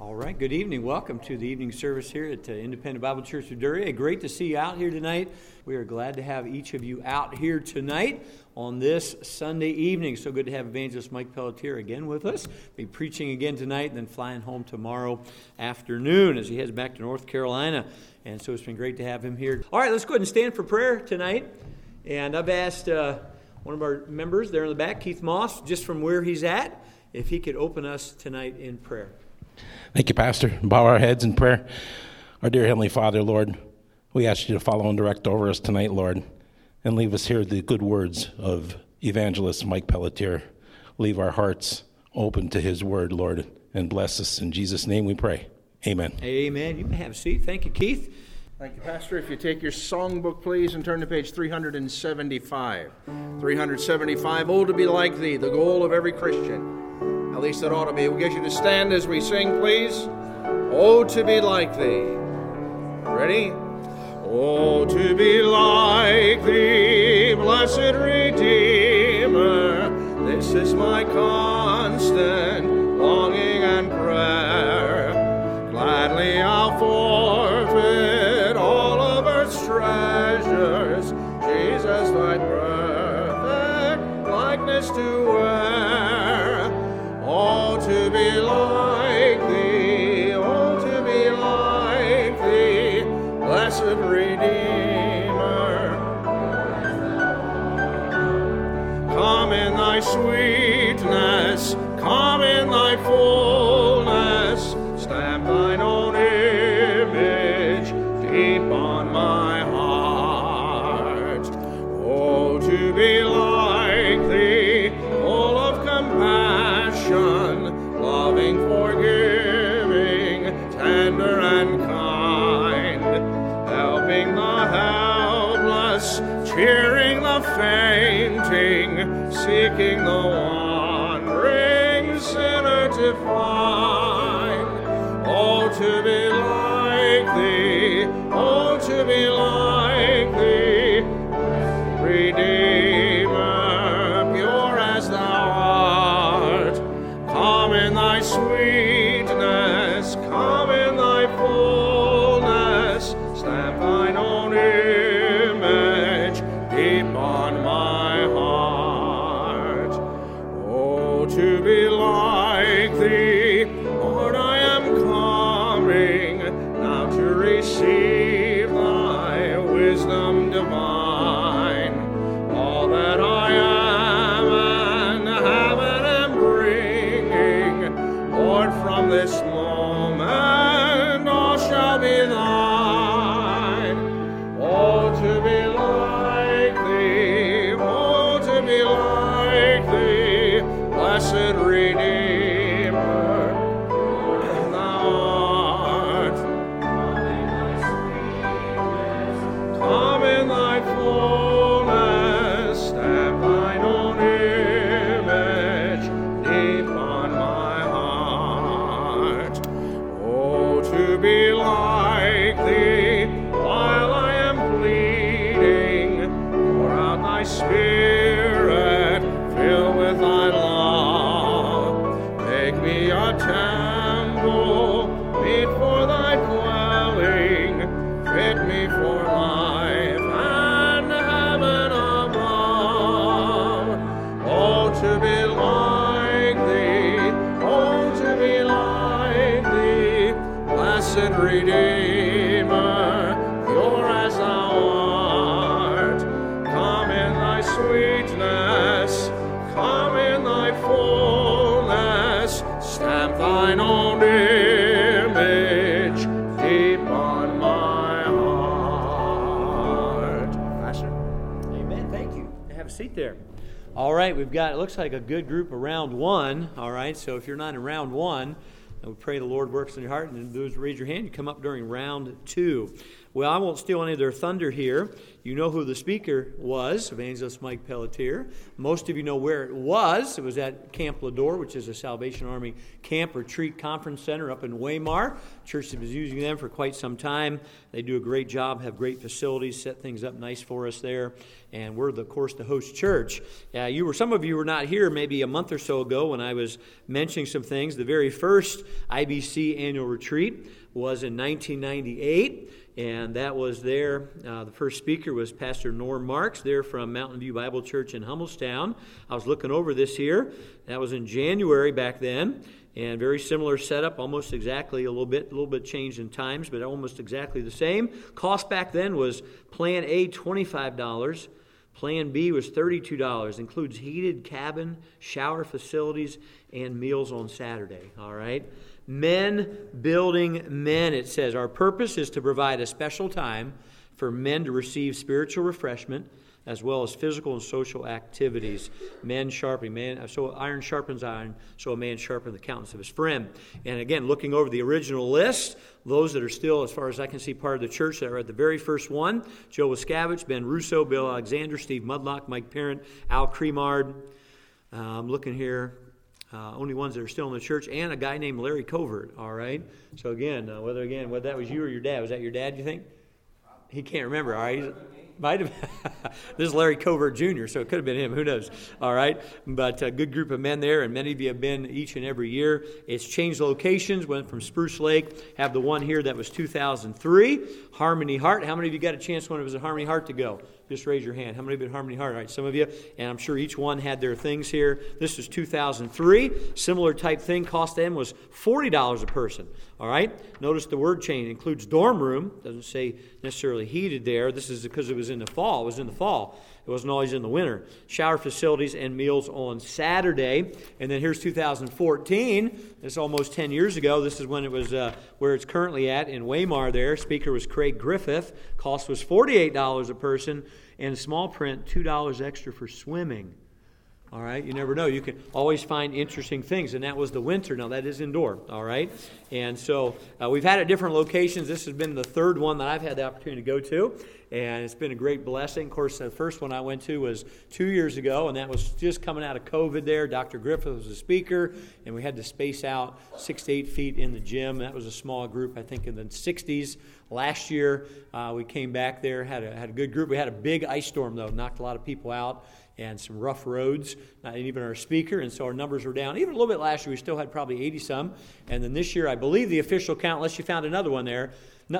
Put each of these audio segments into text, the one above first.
All right, good evening. Welcome to the evening service here at Independent Bible Church of Duryea. Great to see you out here tonight. We are glad to have each of you out here tonight on this Sunday evening. So good to have Evangelist Mike Pelletier again with us. Be preaching again tonight and then flying home tomorrow afternoon as he heads back to North Carolina. And so it's been great to have him here. All right, let's go ahead and stand for prayer tonight. And I've asked one of our members there in the back, Keith Moss, just from where he's at, if he could open us tonight in prayer. Thank you, Pastor. Bow our heads in prayer. Our dear Heavenly Father, Lord, we ask you to follow and direct over us tonight, Lord, and leave us here the good words of Evangelist Mike Pelletier. Leave our hearts open to his word, Lord, and bless us. In Jesus' name we pray. Amen. Amen. You may have a seat. Thank you, Keith. Thank you, Pastor. If you take your songbook, please, and turn to page 375. 375, Oh, to be like thee, the goal of every Christian. At least it ought to be. We'll get you to stand as we sing, please. Oh, to be like thee. Ready? Oh, to be like thee, blessed Redeemer. This is my constant longing and prayer. Gladly I'll forfeit all of earth's treasures. Jesus, thy perfect likeness to wear. Oh, to be like thee, oh, to be like thee, blessed Redeemer. Come in thy sweetness, come in thy fullness, stamp thine own image deep on my heart. Oh, to be like thee, full of compassion, loving, forgiving, tender and kind, helping the helpless, cheering the fainting, seeking the wandering sinner to find. Oh, to be like thee, oh, to be like thee, Redeemer, pure as thou art. Come in thy sweetness, come in thy fullness, stamp thine own image deep on my heart. Oh, to be like thee, Lord, I am coming now to receive thy wisdom divine. All that I am and have and am bringing, Lord, from this moment all shall be thine. Oh, to be like thee, oh, to be like thee, blessed Redeemer, thou art. Come in thy fullness, stamp thine own image deep on my heart. Oh, to be like thee, while I am pleading, pour out thy Spirit, fill with thy love. Make me a temple, meet for thy dwelling, fit me for life and heaven above. Oh, to be like thee, oh, to be like thee, blessed Redeemer, pure as thou art. Come in thy sweetness, come in thy fullness, stamp thine own image deep on my heart. Pastor? Amen. Thank you. Have a seat there. All right, we've got, it looks like a good group of round one. All right, so if you're not in round one, we pray the Lord works in your heart, and those raise your hand, you come up during round two. Well, I won't steal any of their thunder here. You know who the speaker was, Evangelist Mike Pelletier. Most of you know where it was. It was at Camp Lador, which is a Salvation Army camp retreat conference center up in Waymar. Church has been using them for quite some time. They do a great job, have great facilities, set things up nice for us there. And we're, of course, the host church. Some of you were not here maybe a month or so ago when I was mentioning some things. The very first IBC annual retreat was in 1998. And that was there. The first speaker was Pastor Norm Marks, there from Mountain View Bible Church in Hummelstown. I was looking over this here. That was in January back then, and very similar setup, almost exactly a little bit changed in times, but almost exactly the same. Cost back then was Plan A, $25. Plan B was $32. Includes heated cabin, shower facilities, and meals on Saturday. All right. Men building men, it says. Our purpose is to provide a special time for men to receive spiritual refreshment as well as physical and social activities. Men sharpening, so iron sharpens iron, so a man sharpens the countenance of his friend. And again, looking over the original list, those that are still, as far as I can see, part of the church that are at the very first one: Joe Wiscavich, Ben Russo, Bill Alexander, Steve Mudlock, Mike Parent, Al Cremard. I'm looking here. Only ones that are still in the church, and a guy named Larry Covert, all right? So again, whether that was you or your dad. Was that your dad, you think? He can't remember, all right? Might have. This is Larry Covert Jr., so it could have been him. Who knows? All right? But a good group of men there, and many of you have been each and every year. It's changed locations, went from Spruce Lake, have the one here that was 2003, Harmony Heart. How many of you got a chance when it was at Harmony Heart to go? Just raise your hand. How many have been at Harmony Heart? All right, some of you, and I'm sure each one had their things here. This was 2003. Similar type thing. Cost them was $40 a person. All right? Notice the word change. Includes dorm room. Doesn't say necessarily heated there. This is because it was in the fall. It was in the fall. It wasn't always in the winter. Shower facilities and meals on Saturday. And then here's 2014. This is almost 10 years ago. This is when it was where it's currently at in Waymar there. Speaker was Craig Griffith. Cost was $48 a person. And small print, $2 extra for swimming. All right, you never know. You can always find interesting things, and that was the winter. Now, that is indoor, all right? And so we've had it at different locations. This has been the third one that I've had the opportunity to go to, and it's been a great blessing. Of course, the first one I went to was 2 years ago, and that was just coming out of COVID there. Dr. Griffith was the speaker, and we had to space out 6 to 8 feet in the gym. That was a small group, I think, in the 60s. Last year, we came back there, had a good group. We had a big ice storm, though, knocked a lot of people out, and some rough roads, not even our speaker, and so our numbers were down. Even a little bit last year, we still had probably 80-some, and then this year, I believe the official count, unless you found another one there,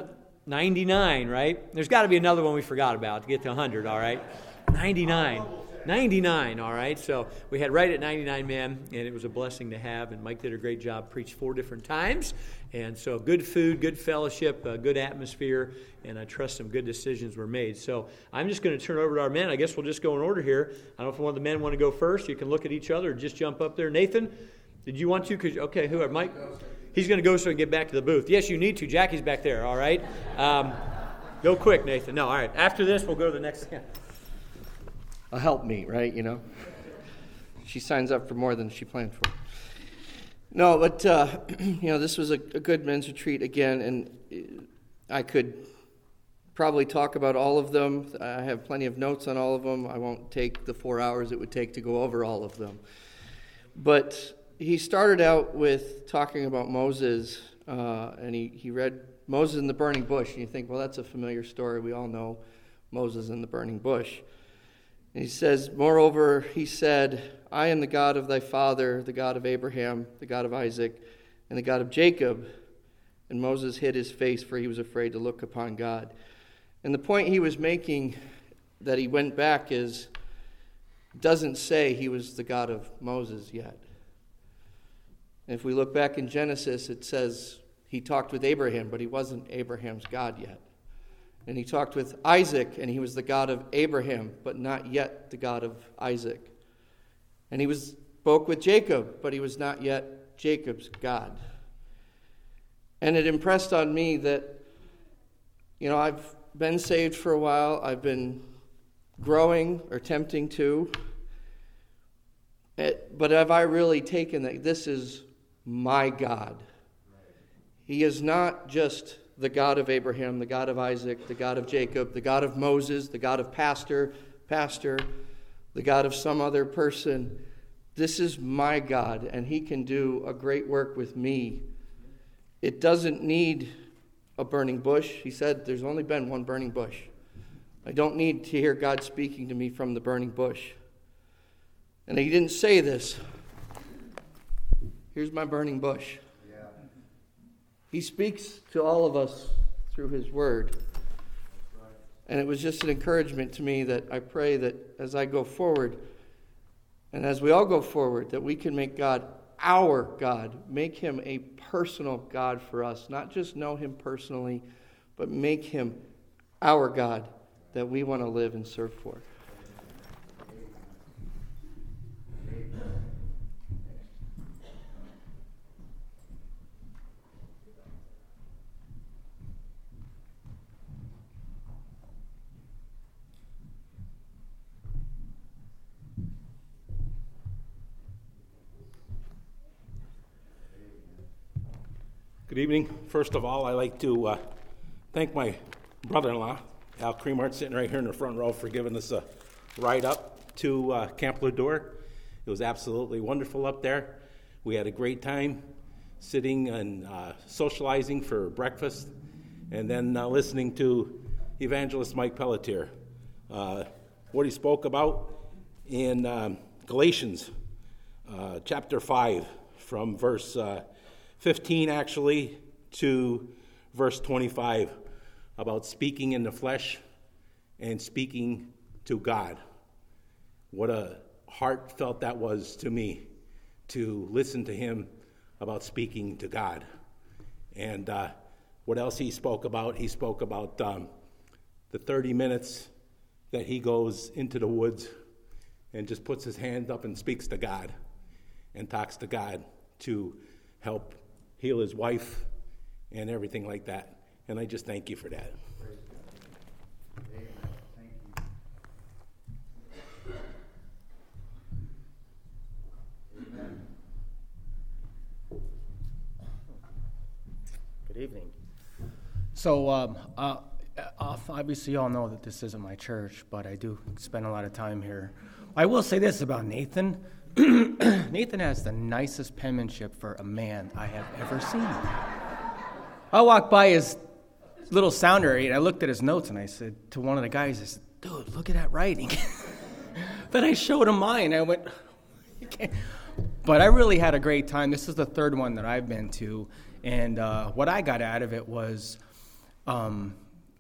99, right? There's got to be another one we forgot about to get to 100, all right? 99, all right? So we had right at 99 men, and it was a blessing to have, and Mike did a great job, preached 4 different times, and so good food, good fellowship, good atmosphere, and I trust some good decisions were made. So I'm just going to turn over to our men. I guess we'll just go in order here. I don't know if one of the men want to go first. You can look at each other or just jump up there. Nathan, did you want to? Okay, whoever. Mike? He's going to go so he can get back to the booth. Yes, you need to. Jackie's back there, all right? Go quick, Nathan. No, all right. After this, we'll go to the next. A helpmeet, right? You know, she signs up for more than she planned for. No, but this was a good men's retreat again, and I could probably talk about all of them. I have plenty of notes on all of them. I won't take the 4 hours it would take to go over all of them. But he started out with talking about Moses, and he read Moses in the burning bush, and you think, well, that's a familiar story. We all know Moses in the burning bush. And he says, moreover, he said, I am the God of thy father, the God of Abraham, the God of Isaac, and the God of Jacob. And Moses hid his face, for he was afraid to look upon God. And the point he was making that he went back is, doesn't say he was the God of Moses yet. And if we look back in Genesis, it says he talked with Abraham, but he wasn't Abraham's God yet. And he talked with Isaac, and he was the God of Abraham, but not yet the God of Isaac. And he spoke with Jacob, but he was not yet Jacob's God. And it impressed on me that, I've been saved for a while. I've been growing or attempting to. But have I really taken that this is my God? He is not just the God of Abraham, the God of Isaac, the God of Jacob, the God of Moses, the God of Pastor, the God of some other person. This is my God, and he can do a great work with me. It doesn't need a burning bush. He said there's only been one burning bush. I don't need to hear God speaking to me from the burning bush. And he didn't say this. Here's my burning bush. He speaks to all of us through his word. And it was just an encouragement to me that I pray that as I go forward, and as we all go forward, that we can make God our God, make him a personal God for us, not just know him personally, but make him our God that we want to live and serve for. Good evening. First of all, I'd like to thank my brother-in-law, Al Cremart, sitting right here in the front row, for giving us a ride up to Camp Ledour. It was absolutely wonderful up there. We had a great time sitting and socializing for breakfast, and then listening to Evangelist Mike Pelletier. What he spoke about in Galatians chapter 5, from verse 15 actually to verse 25, about speaking in the flesh and speaking to God. What a heartfelt that was to me, to listen to him about speaking to God. And what else he spoke about? He spoke about the 30 minutes that he goes into the woods and just puts his hand up and speaks to God and talks to God to help heal his wife and everything like that. And I just thank you for that. Good evening. So, obviously, you all know that this isn't my church, but I do spend a lot of time here. I will say this about Nathan. Nathan has the nicest penmanship for a man I have ever seen. I walked by his little sounder, and I looked at his notes, and I said to one of the guys, I said, dude, look at that writing. Then I showed him mine. I went, you can't. But I really had a great time. This is the third one that I've been to. And what I got out of it was and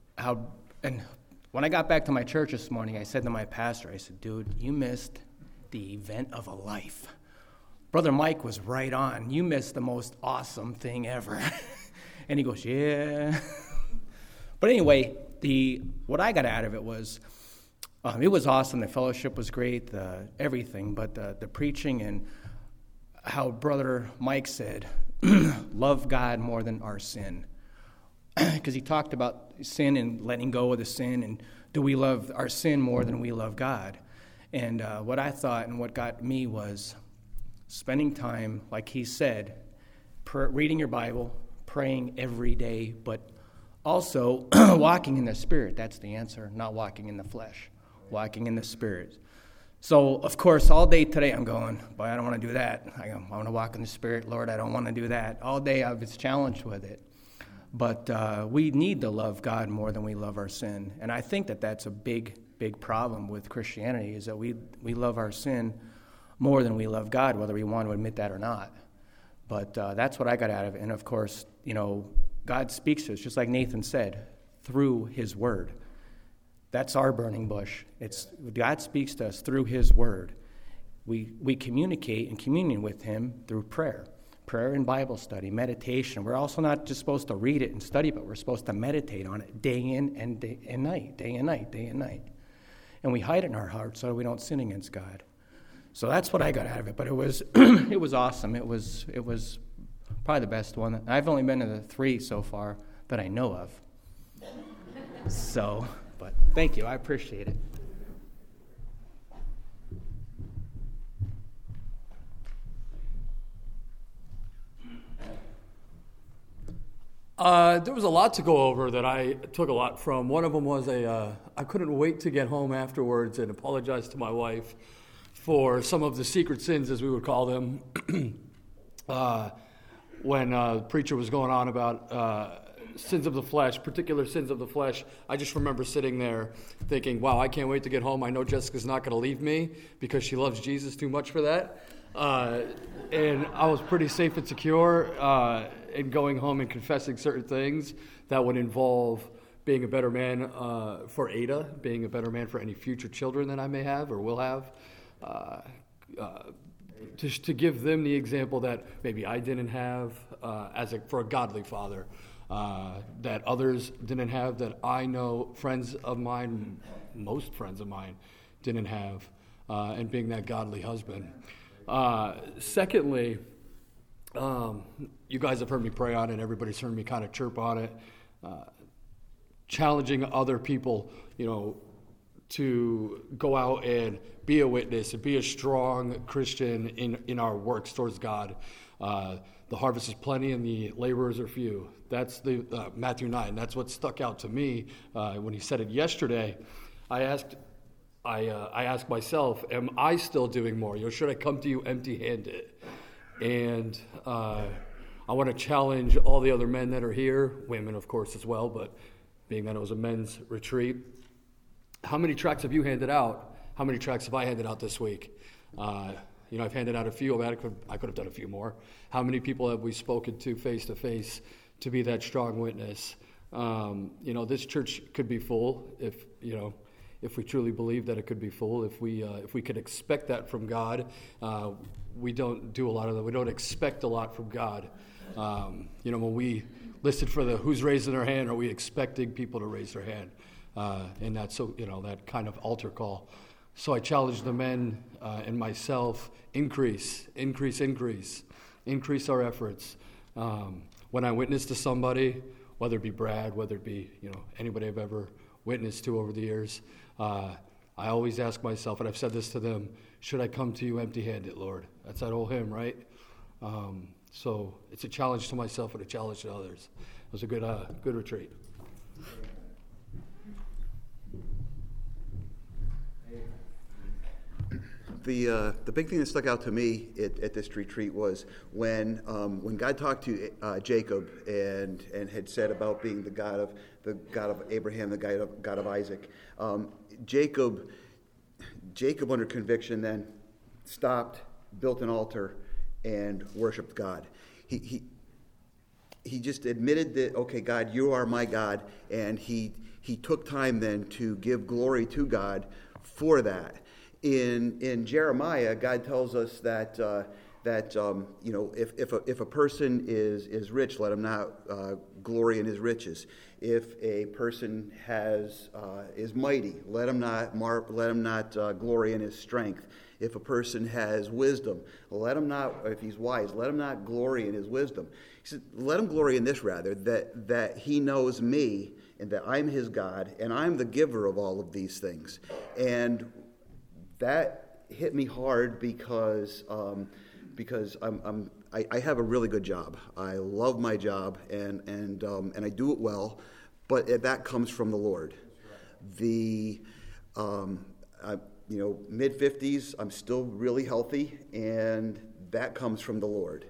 when I got back to my church this morning, I said to my pastor, I said, dude, you missed the event of a life. Brother Mike was right on. You missed the most awesome thing ever. And he goes, yeah. But anyway, what I got out of it was awesome. The fellowship was great, everything. But the preaching and how Brother Mike said, love God more than our sin. Because he talked about sin and letting go of the sin, and do we love our sin more than we love God? And what I thought and what got me was spending time, like he said, reading your Bible, praying every day, but also walking in the Spirit. That's the answer, not walking in the flesh, walking in the Spirit. So, of course, all day today I'm going, boy, I don't want to do that. I want to walk in the Spirit. Lord, I don't want to do that. All day I was challenged with it. But we need to love God more than we love our sin. And I think that that's a big problem with Christianity, is that we love our sin more than we love God, whether we want to admit that or not. But that's what I got out of it. And, of course, God speaks to us, just like Nathan said, through his word. That's our burning bush. God speaks to us through his word. We communicate and communion with him through prayer and Bible study, meditation. We're also not just supposed to read it and study, but we're supposed to meditate on it day in and day and night, day and night, day and night. And we hide it in our hearts so we don't sin against God. So that's what I got out of it. But it was it was awesome. It was probably the best one. I've only been to the 3 so far that I know of. So, but thank you. I appreciate it. There was a lot to go over that I took a lot from. One of them was I couldn't wait to get home afterwards and apologize to my wife for some of the secret sins, as we would call them, when the preacher was going on about sins of the flesh, particular sins of the flesh. I just remember sitting there thinking, wow, I can't wait to get home. I know Jessica's not going to leave me because she loves Jesus too much for that. And I was pretty safe and secure in going home and confessing certain things that would involve being a better man for Ada, being a better man for any future children that I may have or will have, to give them the example that maybe I didn't have for a godly father, that others didn't have, that I know friends of mine, most friends of mine, didn't have, and being that godly husband. Secondly, you guys have heard me pray on it. Everybody's heard me kind of chirp on it. Challenging other people, to go out and be a witness and be a strong Christian in our works towards God. The harvest is plenty and the laborers are few. That's the Matthew 9. That's what stuck out to me when he said it yesterday. I asked myself, am I still doing more? Should I come to you empty-handed? And I want to challenge all the other men that are here, women, of course, as well, but being that it was a men's retreat, how many tracts have you handed out? How many tracts have I handed out this week? I've handed out a few. I could have done a few more. How many people have we spoken to face to be that strong witness? This church could be full if we truly believe that it could be full, if we could expect that from God. We don't do a lot of that. We don't expect a lot from God. When we listed for the who's raising their hand, are we expecting people to raise their hand? And that's that kind of altar call. So I challenge the men and myself, increase our efforts. When I witness to somebody, whether it be Brad, whether it be anybody I've ever witnessed to over the years, I always ask myself, and I've said this to them, should I come to you empty-handed, Lord? That's that old hymn, right? So it's a challenge to myself and a challenge to others. It was a good retreat. The big thing that stuck out to me at this retreat was when God talked to Jacob and had said about being the God of Abraham, the God of Isaac. Jacob under conviction then stopped, built an altar, and worshipped God. He just admitted that, okay, God, you are my God, and he took time then to give glory to God for that. In Jeremiah, God tells us that if a person is rich, let him not glory in his riches. If a person is mighty, let him not glory in his strength. If a person has wisdom, if he's wise, let him not glory in his wisdom. He said, let him glory in this rather, that he knows me and that I'm his God and I'm the giver of all of these things. And that hit me hard because I have a really good job. I love my job and I do it well, but that comes from the Lord. Mid-50s, I'm still really healthy, and that comes from the Lord.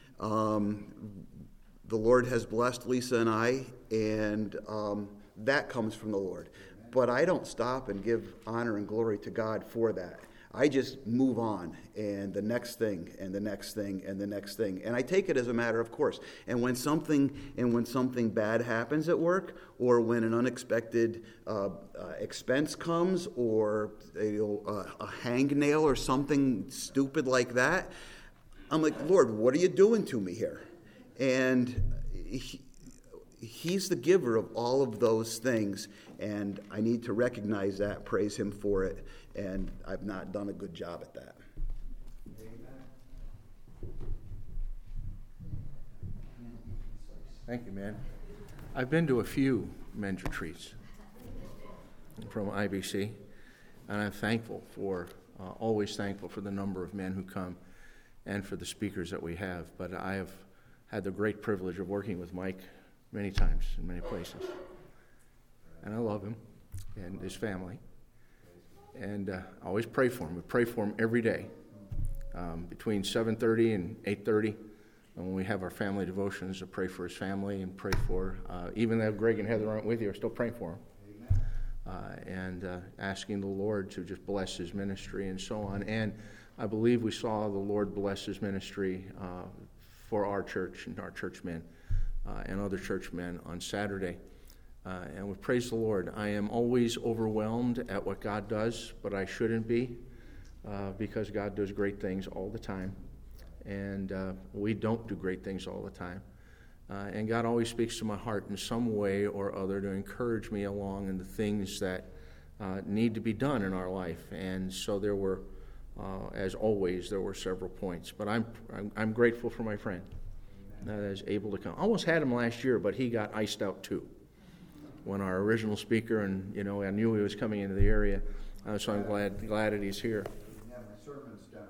The Lord has blessed Lisa and I, and that comes from the Lord. But I don't stop and give honor and glory to God for that. I just move on, and the next thing, and the next thing, and the next thing. And I take it as a matter of course. And when something bad happens at work, or when an unexpected expense comes, or a hangnail or something stupid like that, I'm like, Lord, what are you doing to me here? And He's the giver of all of those things, and I need to recognize that, praise Him for it, and I've not done a good job at that. Thank you, man. I've been to a few men's retreats from IBC, and I'm always thankful for the number of men who come and for the speakers that we have. But I have had the great privilege of working with Mike many times in many places. And I love him and his family. And I always pray for him. We pray for him every day between 7:30 and 8:30. And when we have our family devotions, I pray for his family and pray for, even though Greg and Heather aren't with you, I still pray for him. And asking the Lord to just bless his ministry and so on. And I believe we saw the Lord bless his ministry for our church and our churchmen and other churchmen on Saturday. And we praise the Lord. I am always overwhelmed at what God does, but I shouldn't be because God does great things all the time. And we don't do great things all the time. And God always speaks to my heart in some way or other to encourage me along in the things that need to be done in our life. And so there were, as always, there were several points. But I'm grateful for my friend that is able to come. I almost had him last year, but he got iced out too. When our original speaker, and I knew he was coming into the area, so I'm glad that he's here. Yeah, my sermon's done.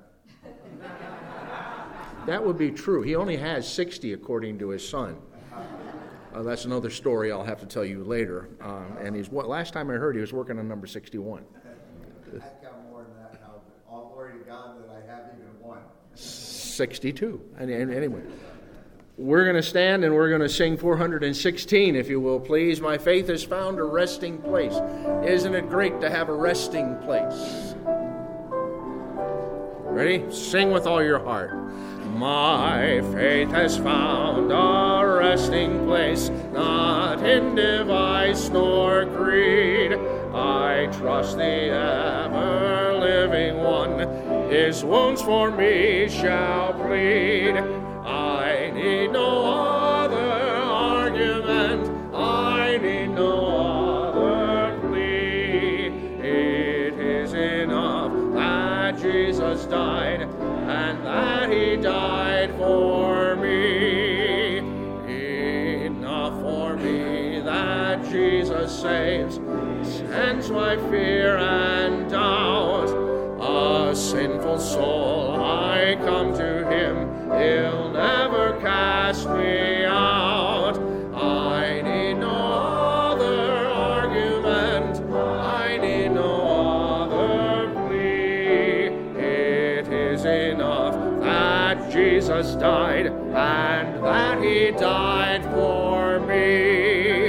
That would be true. He only has 60, according to his son. That's another story I'll have to tell you later. And last time I heard, he was working on number 61. I've got more than that now. All glory to God that I have even one. 62. And anyway, we're going to stand and we're going to sing 416, if you will, please. My faith has found a resting place. Isn't it great to have a resting place? Ready? Sing with all your heart. My faith has found a resting place, not in device nor creed. I trust the ever-living one, his wounds for me shall plead. I need no other argument, I need no other plea. It is enough that Jesus died, and that he died for me. Enough for me that Jesus saves, sends my fear and doubt. A sinful soul, I come to him, he'll never cast me out. I need no other argument, I need no other plea. It is enough that Jesus died, and that he died for me.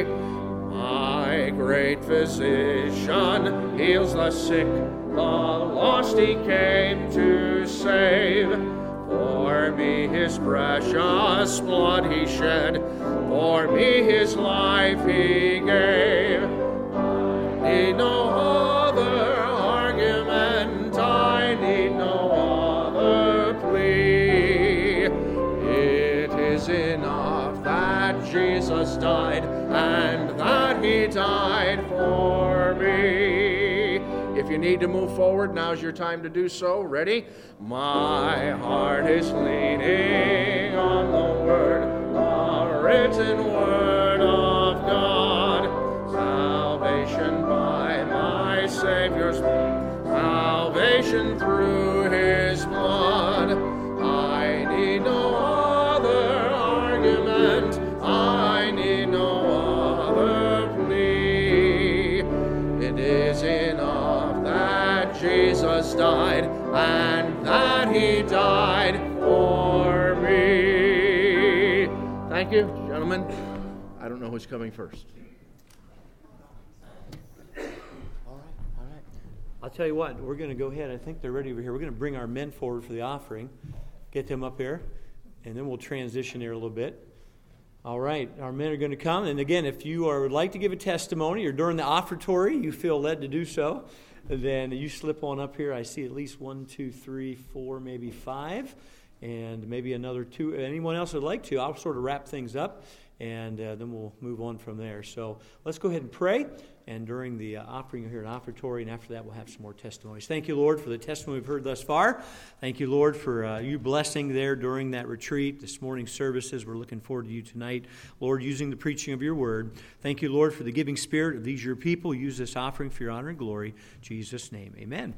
My great physician heals the sick, the lost he came to save. For me his precious blood he shed, for me his life he gave. I need no other argument, I need no other plea. It is enough that Jesus died, and that he died for me. If you need to move forward, now's your time to do so. Ready? My heart is leaning on the word, the written word of God. Salvation by my Savior's blood, salvation through his blood. I need no other argument, I need no other plea. It is enough that Jesus died, and that he died for me. Thank you, gentlemen. I don't know who's coming first. All right. I'll tell you what, we're going to go ahead. I think they're ready over here. We're going to bring our men forward for the offering, get them up here, and then we'll transition here a little bit. All right, our men are going to come. And again, if you would like to give a testimony or during the offertory you feel led to do so, then you slip on up here. I see at least 1, 2, 3, 4, maybe 5, and maybe another 2. Anyone else would like to, I'll sort of wrap things up, and then we'll move on from there. So let's go ahead and pray. And during the offering, you'll hear an offertory, and after that, we'll have some more testimonies. Thank you, Lord, for the testimony we've heard thus far. Thank you, Lord, for you blessing there during that retreat, this morning's services. We're looking forward to you tonight, Lord, using the preaching of your word. Thank you, Lord, for the giving spirit of these your people. Use this offering for your honor and glory. In Jesus' name, amen.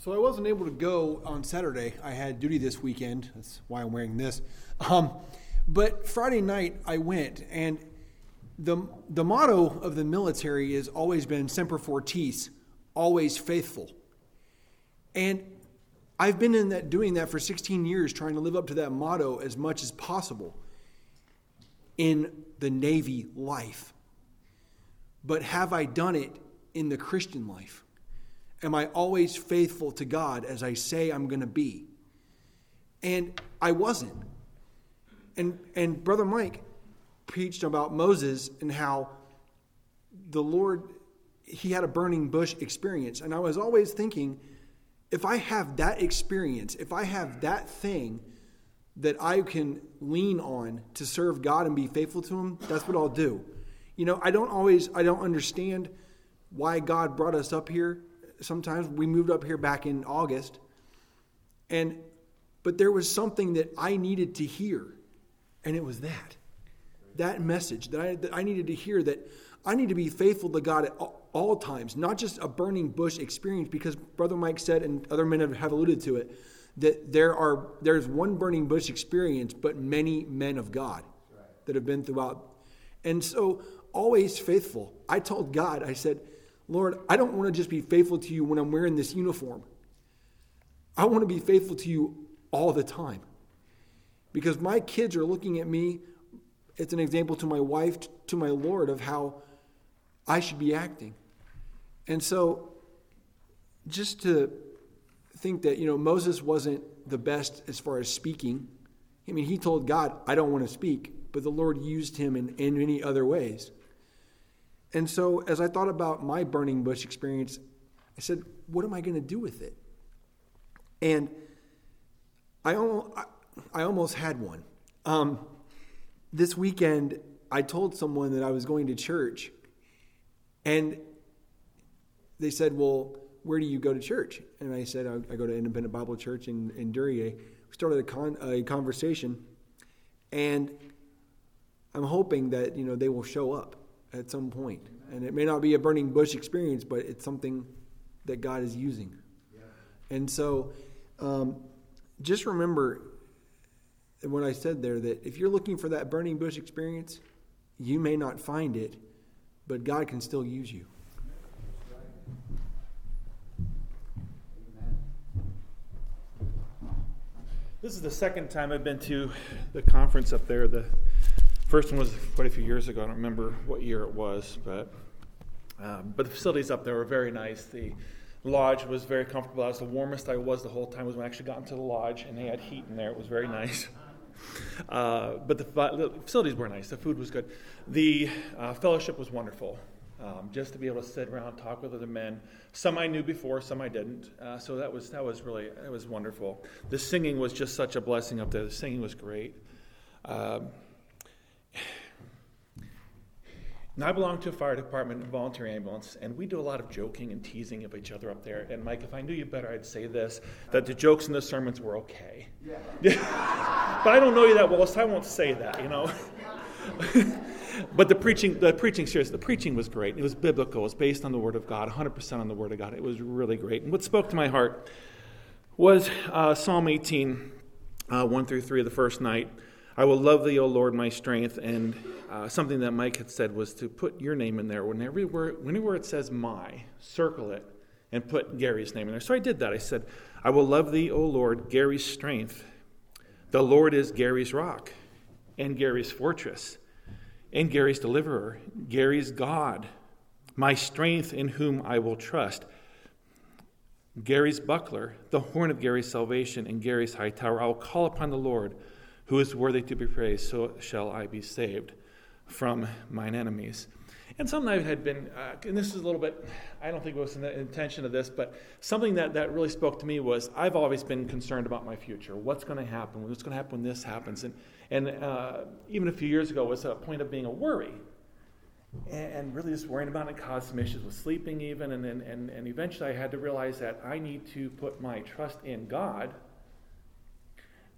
So I wasn't able to go on Saturday. I had duty this weekend. That's why I'm wearing this. But Friday night I went, and the motto of the military has always been Semper Fortis, always faithful. And I've been doing that for 16 years, trying to live up to that motto as much as possible in the Navy life. But have I done it in the Christian life? Am I always faithful to God as I say I'm going to be? And I wasn't. And Brother Mike preached about Moses and how the Lord, he had a burning bush experience. And I was always thinking, if I have that experience, if I have that thing that I can lean on to serve God and be faithful to him, that's what I'll do. You know, I don't understand why God brought us up here. Sometimes we moved up here back in August, but there was something that I needed to hear, and it was that message that I needed to hear, that I need to be faithful to God at all times, not just a burning bush experience, because Brother Mike said, and other men have alluded to it, that there's one burning bush experience, but many men of God that have been throughout. And so always faithful. I told God, I said, Lord, I don't want to just be faithful to you when I'm wearing this uniform. I want to be faithful to you all the time. Because my kids are looking at me, it's an example to my wife, to my Lord, of how I should be acting. And so just to think that, Moses wasn't the best as far as speaking. I mean, he told God, I don't want to speak, but the Lord used him in many other ways. And so as I thought about my burning bush experience, I said, what am I going to do with it? And I almost had one. This weekend, I told someone that I was going to church, and they said, well, where do you go to church? And I said, I go to Independent Bible Church in Duryea. We started a conversation, and I'm hoping that, they will show up at some point. And it may not be a burning bush experience, but it's something that God is using. Yeah. And so just remember what I said there, that if you're looking for that burning bush experience, you may not find it, but God can still use you. This is the second time I've been to the conference up there. The first one was quite a few years ago. I don't remember what year it was, but the facilities up there were very nice. The lodge was very comfortable. That was the warmest I was the whole time was when I actually got into the lodge, and they had heat in there. It was very nice. But the facilities were nice. The food was good. The fellowship was wonderful. Just to be able to sit around and talk with other men. Some I knew before, some I didn't. So that was wonderful. The singing was just such a blessing up there. The singing was great. Now, I belong to a fire department, volunteer ambulance, and we do a lot of joking and teasing of each other up there. And Mike, if I knew you better, I'd say this, that the jokes in the sermons were okay. Yeah. But I don't know you that well, so I won't say that, But the preaching, seriously, the preaching was great. It was biblical. It was based on the Word of God, 100% on the Word of God. It was really great. And what spoke to my heart was Psalm 18, 1 through 3 of the first night. I will love thee, O Lord, my strength. And something that Mike had said was to put your name in there. Whenever it says my, circle it and put Gary's name in there. So I did that. I said, I will love thee, O Lord, Gary's strength. The Lord is Gary's rock and Gary's fortress and Gary's deliverer, Gary's God, my strength in whom I will trust. Gary's buckler, the horn of Gary's salvation, and Gary's high tower. I will call upon the Lord, who is worthy to be praised, so shall I be saved from mine enemies. And something I had been, and this is a little bit, I don't think it was the intention of this, but something that really spoke to me was I've always been concerned about my future. What's going to happen? What's going to happen when this happens? And even a few years ago, it was a point of being a worry. And really just worrying about it caused some issues with sleeping even. And eventually I had to realize that I need to put my trust in God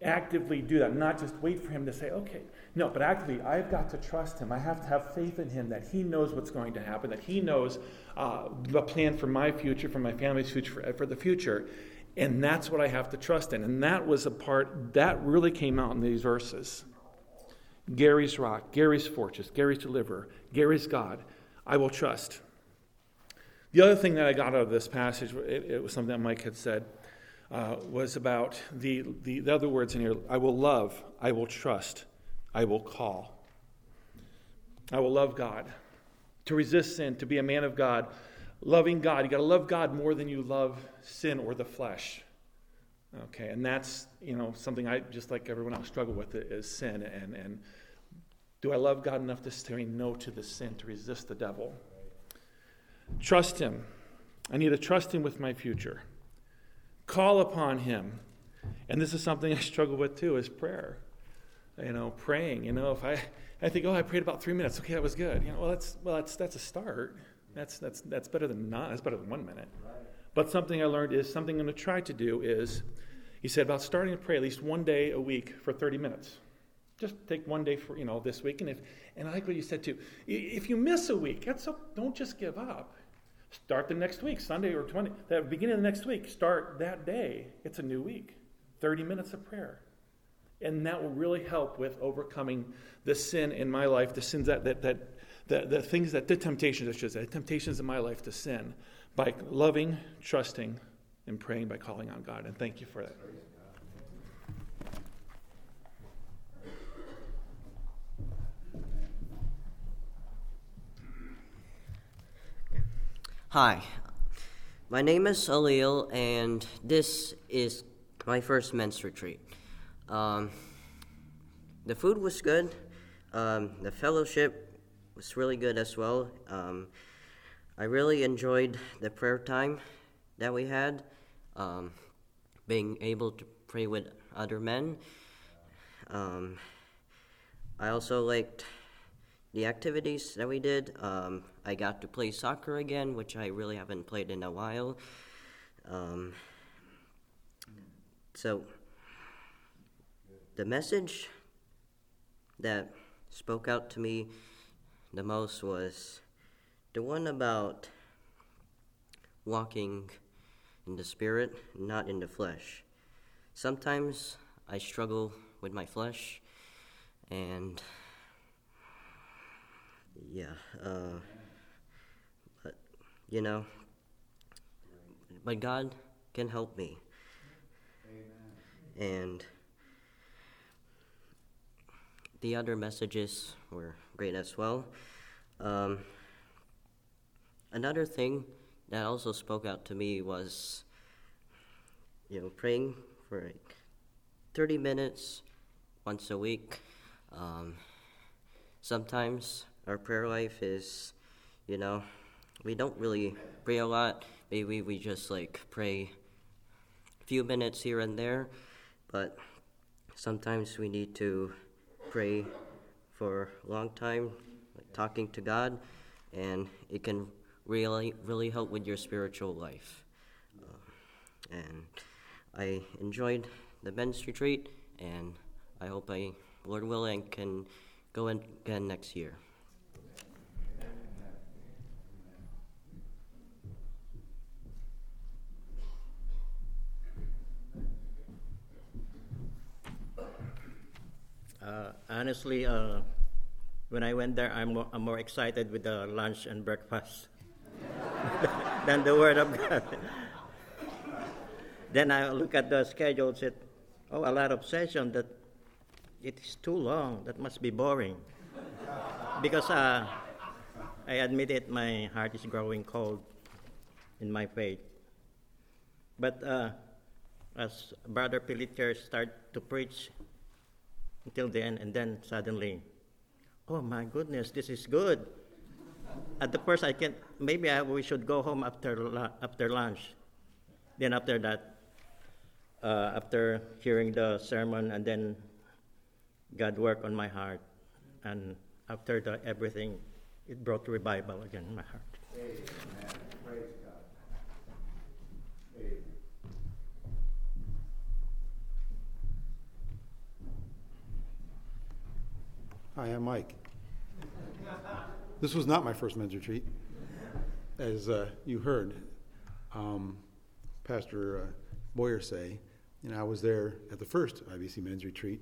actively do that, not just wait for him to say, okay. No, but actively, I've got to trust him. I have to have faith in him that he knows what's going to happen, that he knows the plan for my future, for my family's future, for the future. And that's what I have to trust in. And that was a part that really came out in these verses. Gary's rock, Gary's fortress, Gary's deliverer, Gary's God, I will trust. The other thing that I got out of this passage, it was something that Mike had said, was about the other words in here. I will love, I will trust, I will call. I will love God. To resist sin, to be a man of God, loving God. You got to love God more than you love sin or the flesh. Okay, and that's, something I, just like everyone else, struggle with is sin. And do I love God enough to say no to the sin, to resist the devil? Trust him. I need to trust him with my future. Call upon him. And this is something I struggle with too, is prayer. Praying. If I think, I prayed about 3 minutes. Okay, that was good. That's a start. That's better than not. That's better than 1 minute. But something I learned is something I'm going to try to do is, he said about starting to pray at least 1 day a week for 30 minutes. Just take 1 day for this week, and I like what you said too. If you miss a week, don't just give up. Start the next week, Sunday or 20. The beginning of the next week, start that day. It's a new week. 30 minutes of prayer. And that will really help with overcoming the sin in my life, the sins the temptations in my life to sin, by loving, trusting, and praying by calling on God. And thank you for that. Hi, my name is Alil, and this is my first men's retreat. The food was good. The fellowship was really good as well. I really enjoyed the prayer time that we had, being able to pray with other men. I also liked the activities that we did. I got to play soccer again, which I really haven't played in a while. So the message that spoke out to me the most was the one about walking in the Spirit, not in the flesh. Sometimes I struggle with my flesh, and but God can help me. And the other messages were great as well. Another thing that also spoke out to me was, praying for 30 minutes once a week. Sometimes our prayer life is, we don't really pray a lot. Maybe we just pray a few minutes here and there, but sometimes we need to pray for a long time, talking to God, and it can really, really help with your spiritual life. And I enjoyed the men's retreat, and I hope Lord willing, can go in again next year. Honestly, when I went there, I'm more excited with the lunch and breakfast than the Word of God. Then I look at the schedule and said, a lot of session, that it is too long. That must be boring. Because I admit it, my heart is growing cold in my faith. But as Brother Pilicher started to preach until the end, and then suddenly, oh my goodness, this is good. At the first, we should go home after lunch. Then after that, after hearing the sermon, and then God worked on my heart, and after everything, it brought revival again in my heart. Amen. Praise God. Amen. Hi, I'm Mike. This was not my first men's retreat. As you heard Pastor Boyer say, I was there at the first IBC men's retreat.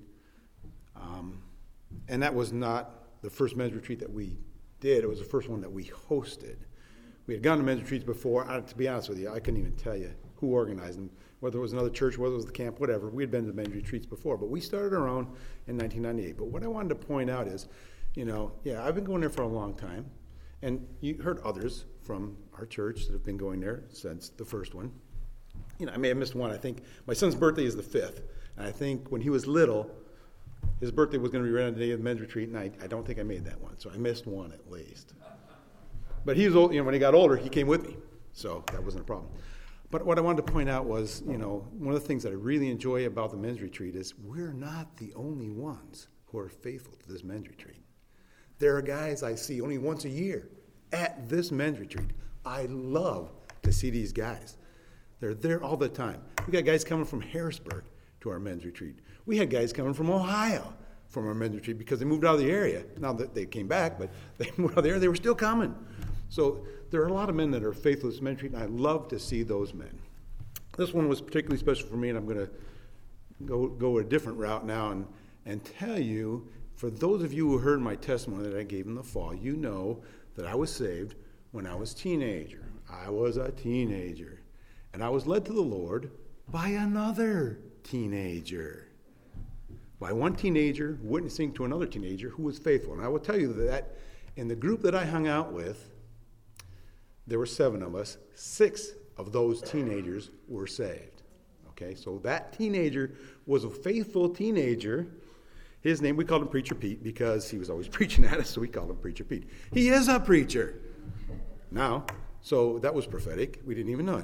And that was not the first men's retreat that we did. It was the first one that we hosted. We had gone to men's retreats before. To be honest with you, I couldn't even tell you who organized them, whether it was another church, whether it was the camp, whatever. We had been to men's retreats before, but we started our own in 1998. But what I wanted to point out is, I've been going there for a long time, and you heard others from our church that have been going there since the first one. I may have missed one. I think my son's birthday is the 5th, and I think when he was little, his birthday was going to be right on the day of the men's retreat, and I don't think I made that one, so I missed one at least. But he was old, when he got older, he came with me, so that wasn't a problem. But what I wanted to point out was, one of the things that I really enjoy about the men's retreat is we're not the only ones who are faithful to this men's retreat. There are guys I see only once a year at this men's retreat. I love to see these guys. They're there all the time. We got guys coming from Harrisburg to our men's retreat. We had guys coming from Ohio from our men's retreat because they moved out of the area. Now that they came back, but they moved out of the area, they were still coming. So there are a lot of men that are faithful to this men's retreat, and I love to see those men. This one was particularly special for me, and I'm going to go a different route now and tell you, for those of you who heard my testimony that I gave in the fall, you know that I was saved when I was a teenager. I was a teenager. And I was led to the Lord by another teenager. By one teenager witnessing to another teenager who was faithful. And I will tell you that in the group that I hung out with, there were 7 of us. 6 of those teenagers were saved. Okay, so that teenager was a faithful teenager. His name, we called him Preacher Pete because he was always preaching at us, so we called him Preacher Pete. He is a preacher now, so that was prophetic. We didn't even know it.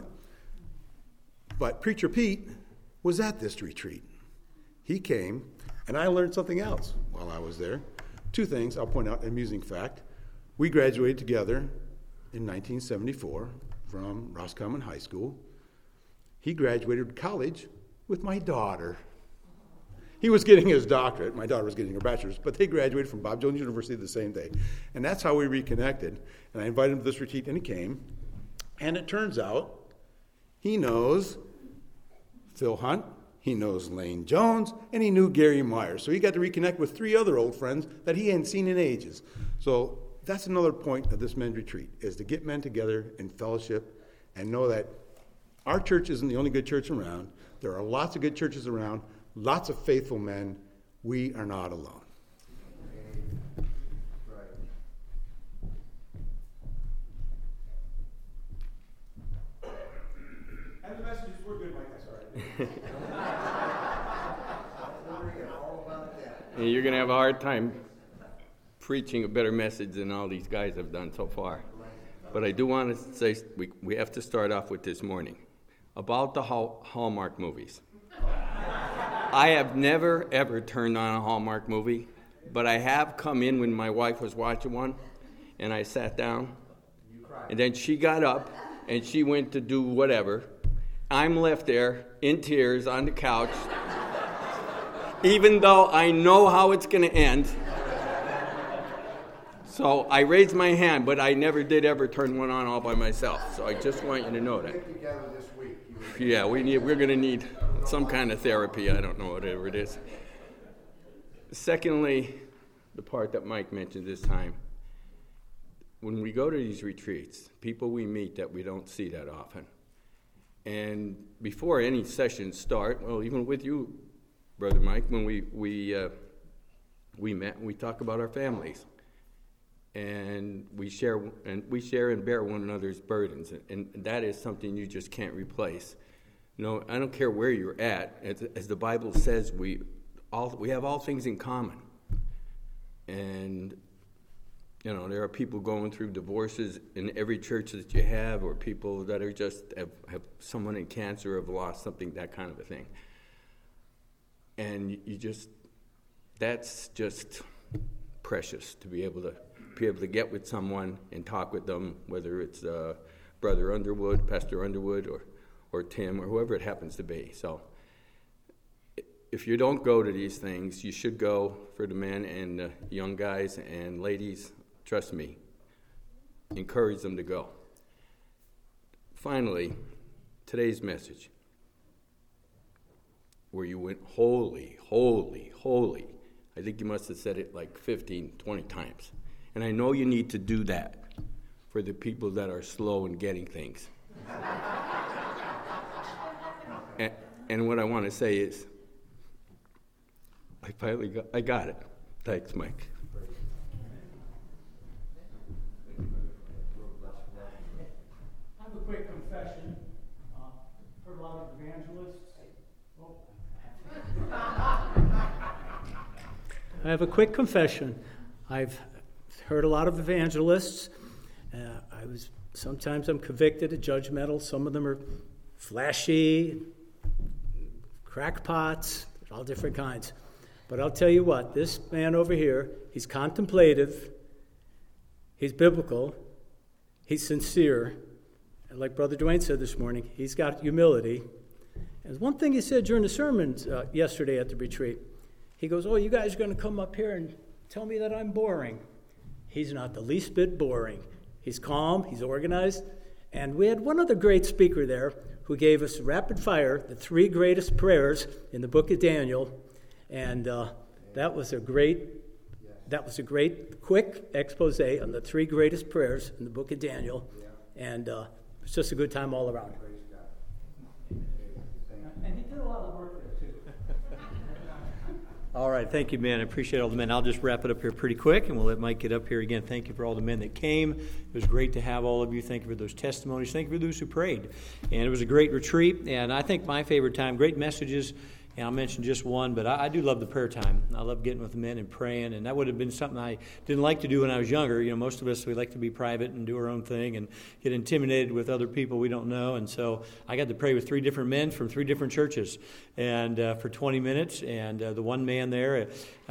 But Preacher Pete was at this retreat. He came, and I learned something else while I was there. 2 things. I'll point out an amusing fact. We graduated together in 1974 from Roscommon High School. He graduated college with my daughter. He was getting his doctorate. My daughter was getting her bachelor's, but they graduated from Bob Jones University the same day. And that's how we reconnected. And I invited him to this retreat, and he came. And it turns out he knows Phil Hunt, he knows Lane Jones, and he knew Gary Myers. So he got to reconnect with 3 other old friends that he hadn't seen in ages. So that's another point of this men's retreat, is to get men together in fellowship and know that our church isn't the only good church around. There are lots of good churches around, lots of faithful men. We are not alone. And the messages were good, Mike. That's all right. And you're going to have a hard time preaching a better message than all these guys have done so far. But I do want to say we have to start off with this morning about the Hallmark movies. I have never, ever turned on a Hallmark movie, but I have come in when my wife was watching one, and I sat down, and then she got up, and she went to do whatever. I'm left there in tears on the couch, even though I know how it's going to end. So I raised my hand, but I never did ever turn one on all by myself. So I just want you to know that. Yeah, we're going to need some kind of therapy. I don't know, whatever it is. Secondly, the part that Mike mentioned this time. When we go to these retreats, people we meet that we don't see that often. And before any sessions start, well, even with you, Brother Mike, when we met, we talk about our families. And we share and bear one another's burdens, and that is something you just can't replace. No, I don't care where you're at. As the Bible says, we have all things in common. And there are people going through divorces in every church that you have, or people that are just have someone in cancer, have lost something, that kind of a thing. And that's just precious to be able to get with someone and talk with them, whether it's Brother Underwood, Pastor Underwood, or Tim, or whoever it happens to be. So if you don't go to these things, you should go for the men and the young guys and ladies. Trust me, encourage them to go. Finally, today's message, where you went, holy, holy, holy. I think you must have said it like 15, 20 times. And I know you need to do that for the people that are slow in getting things. And what I want to say is, I got it. Thanks, Mike. I have a quick confession. Heard a lot of evangelists. I have a quick confession. I've heard a lot of evangelists. Sometimes I'm convicted and judgmental. Some of them are flashy, crackpots, all different kinds. But I'll tell you what, this man over here, he's contemplative, he's biblical, he's sincere, and like Brother Dwayne said this morning, he's got humility. And one thing he said during the sermon yesterday at the retreat, he goes, you guys are going to come up here and tell me that I'm boring. He's not the least bit boring. He's calm, he's organized, and we had one other great speaker there who gave us rapid fire, the 3 greatest prayers in the book of Daniel. And that was a great, quick expose on the 3 greatest prayers in the book of Daniel. And it's just a good time all around. And he did a lot of work there, too. All right, thank you, man. I appreciate all the men. I'll just wrap it up here pretty quick, and we'll let Mike get up here again. Thank you for all the men that came. It was great to have all of you. Thank you for those testimonies. Thank you for those who prayed. And it was a great retreat, and I think my favorite time, great messages. And I'll mention just one, but I do love the prayer time. I love getting with the men and praying, and that would have been something I didn't like to do when I was younger. You know, most of us, we like to be private and do our own thing and get intimidated with other people we don't know. And so I got to pray with 3 different men from 3 different churches and for 20 minutes. And the one man there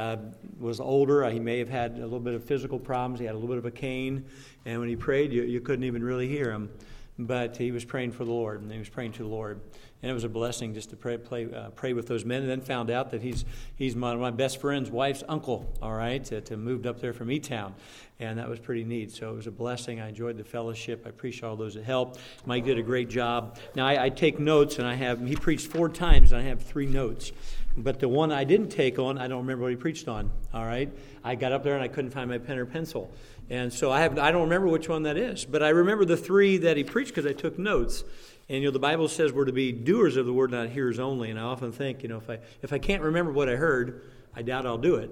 was older. He may have had a little bit of physical problems. He had a little bit of a cane. And when he prayed, you couldn't even really hear him. But he was praying for the Lord, and he was praying to the Lord. And it was a blessing just to pray with those men, and then found out that he's my best friend's wife's uncle, all right, to moved up there from E-Town. And that was pretty neat. So it was a blessing. I enjoyed the fellowship. I appreciate all those that helped. Mike did a great job. Now, I take notes, and he preached 4 times, and I have 3 notes. But the one I didn't take on, I don't remember what he preached on, all right? I got up there, and I couldn't find my pen or pencil. And so I don't remember which one that is. But I remember the 3 that he preached because I took notes. And, the Bible says we're to be doers of the word, not hearers only. And I often think, if I can't remember what I heard, I doubt I'll do it.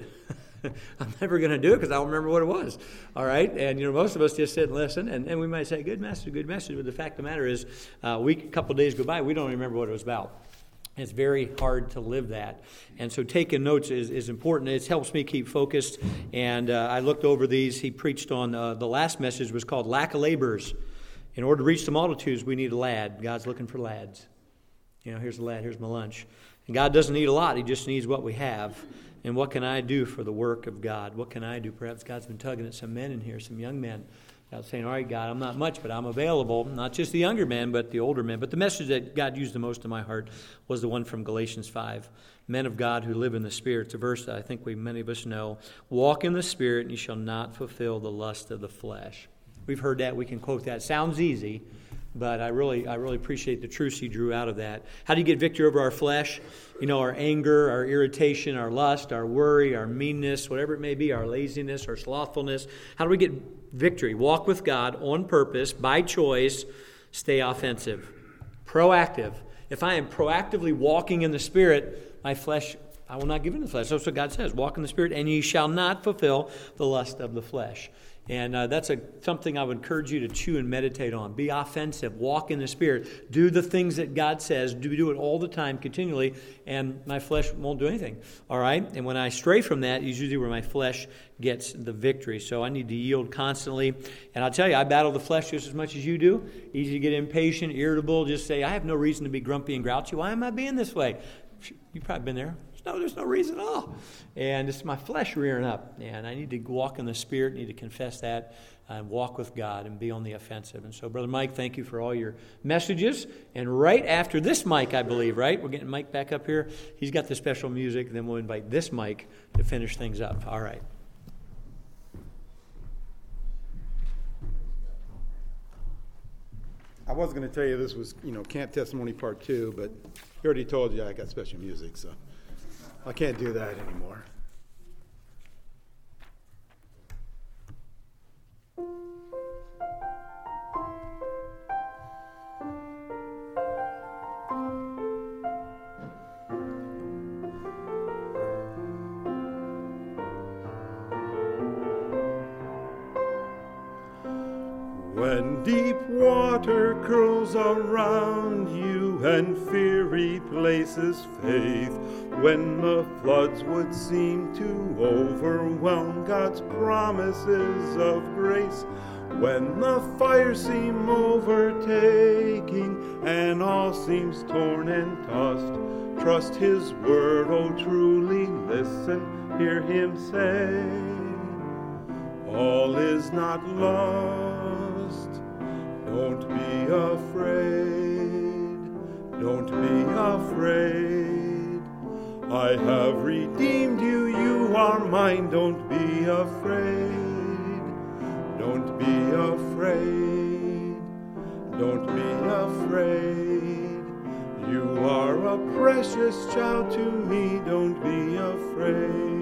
I'm never going to do it because I don't remember what it was. All right? And, most of us just sit and listen. And we might say, good message. But the fact of the matter is, a couple of days go by, we don't remember what it was about. It's very hard to live that. And so taking notes is important. It helps me keep focused. And I looked over these. He preached on the last message was called Lack of Laborers. In order to reach the multitudes, we need a lad. God's looking for lads. Here's a lad. Here's my lunch. And God doesn't need a lot. He just needs what we have. And what can I do for the work of God? What can I do? Perhaps God's been tugging at some men in here, some young men. God's saying, all right, God, I'm not much, but I'm available. Not just the younger men, but the older men. But the message that God used the most in my heart was the one from Galatians 5. Men of God who live in the Spirit. It's a verse that I think many of us know. Walk in the Spirit, and you shall not fulfill the lust of the flesh. We've heard that. We can quote that. Sounds easy, but I really appreciate the truths he drew out of that. How do you get victory over our flesh? Our anger, our irritation, our lust, our worry, our meanness, whatever it may be, our laziness, our slothfulness. How do we get victory? Walk with God on purpose, by choice, stay offensive. Proactive. If I am proactively walking in the Spirit, my flesh, I will not give in to the flesh. That's what God says. Walk in the Spirit, and ye shall not fulfill the lust of the flesh. And that's something I would encourage you to chew and meditate on. Be offensive. Walk in the Spirit. Do the things that God says. Do it all the time, continually, and my flesh won't do anything. All right? And when I stray from that, is usually where my flesh gets the victory. So I need to yield constantly. And I'll tell you, I battle the flesh just as much as you do. Easy to get impatient, irritable, just say, I have no reason to be grumpy and grouchy. Why am I being this way? You've probably been there. No, there's no reason at all. And it's my flesh rearing up. And I need to walk in the Spirit, need to confess that, and walk with God and be on the offensive. And so, Brother Mike, thank you for all your messages. And right after this Mike, I believe, right? We're getting Mike back up here. He's got the special music. Then we'll invite this Mike to finish things up. All right. I was going to tell you this was, Camp Testimony Part 2, but he already told you I got special music, so I can't do that anymore. When deep water curls around you and fiery places faith, when the floods would seem to overwhelm God's promises of grace, when the fires seem overtaking and all seems torn and tossed, trust His word, oh truly listen, hear Him say, all is not lost. Don't be afraid, don't be afraid. I have redeemed you, you are mine, don't be afraid. Don't be afraid, don't be afraid. You are a precious child to me, don't be afraid.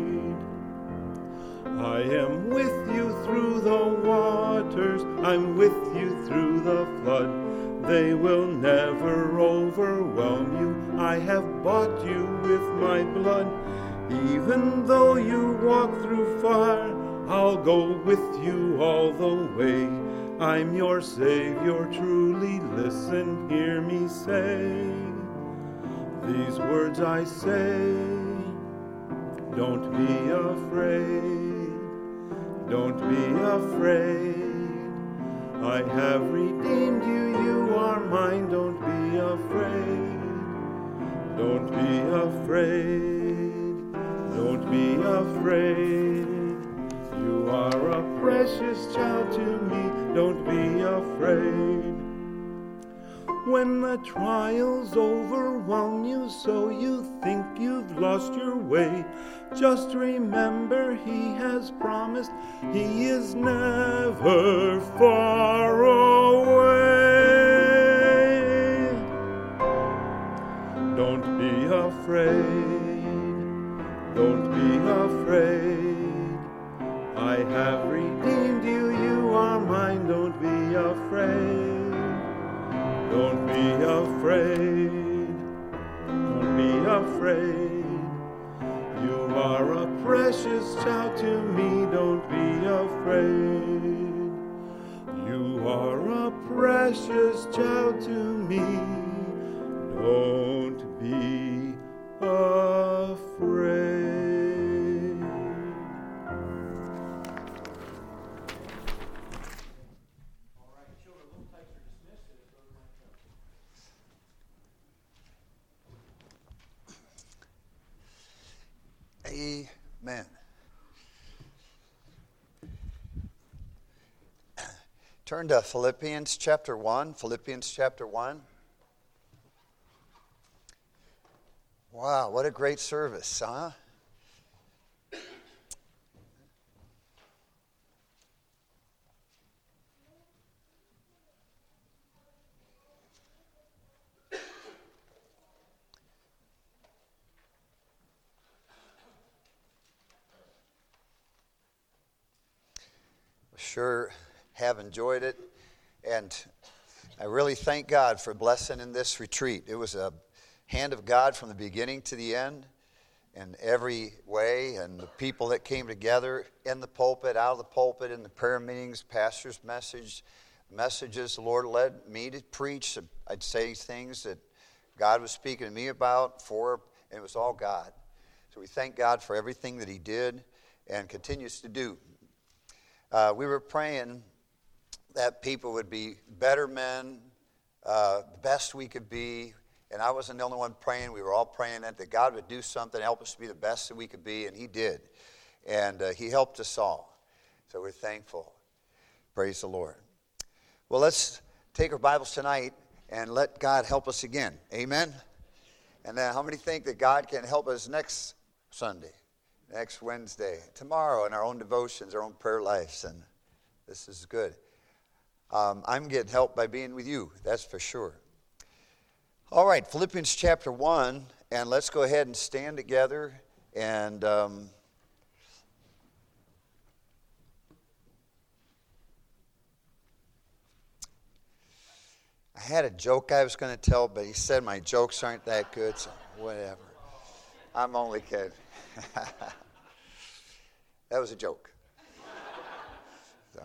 I am with you through the waters, I'm with you through the flood. They will never overwhelm you, I have bought you with my blood. Even though you walk through fire, I'll go with you all the way. I'm your Savior, truly listen, hear me say. These words I say, don't be afraid. Don't be afraid, I have redeemed you, you are mine, don't be afraid. Don't be afraid, don't be afraid. You are a precious child to me, don't be afraid. When the trials overwhelm you so you think you've lost your way, just remember He has promised He is never far away. Don't be afraid, don't be afraid. I have redeemed you, you are mine, don't be afraid. Don't be afraid, don't be afraid. You are a precious child to me, don't be afraid. You are a precious child to me, don't be afraid. Amen. Turn to Philippians chapter 1. Philippians chapter 1. Wow, what a great service, huh? Sure have enjoyed it, and I really thank God for blessing in this retreat. It was a hand of God from the beginning to the end in every way, and the people that came together in the pulpit, out of the pulpit, in the prayer meetings, pastor's messages, the Lord led me to preach. I'd say things that God was speaking to me about, and it was all God. So we thank God for everything that He did and continues to do. We were praying that people would be better men, the best we could be, And I wasn't the only one praying. We were all praying that God would do something, help us to be the best that we could be, and he did. And he helped us all. So we're thankful. Praise the Lord. Well, let's take our Bibles tonight and let God help us again. Amen? And then how many think that God can help us next Sunday, next Wednesday, tomorrow in our own devotions, our own prayer lives? And this is good. I'm getting help by being with you, that's for sure. All right, Philippians chapter 1, and let's go ahead and stand together. And I had a joke I was going to tell, but he said my jokes aren't that good, so whatever. I'm only kidding. That was a joke. So,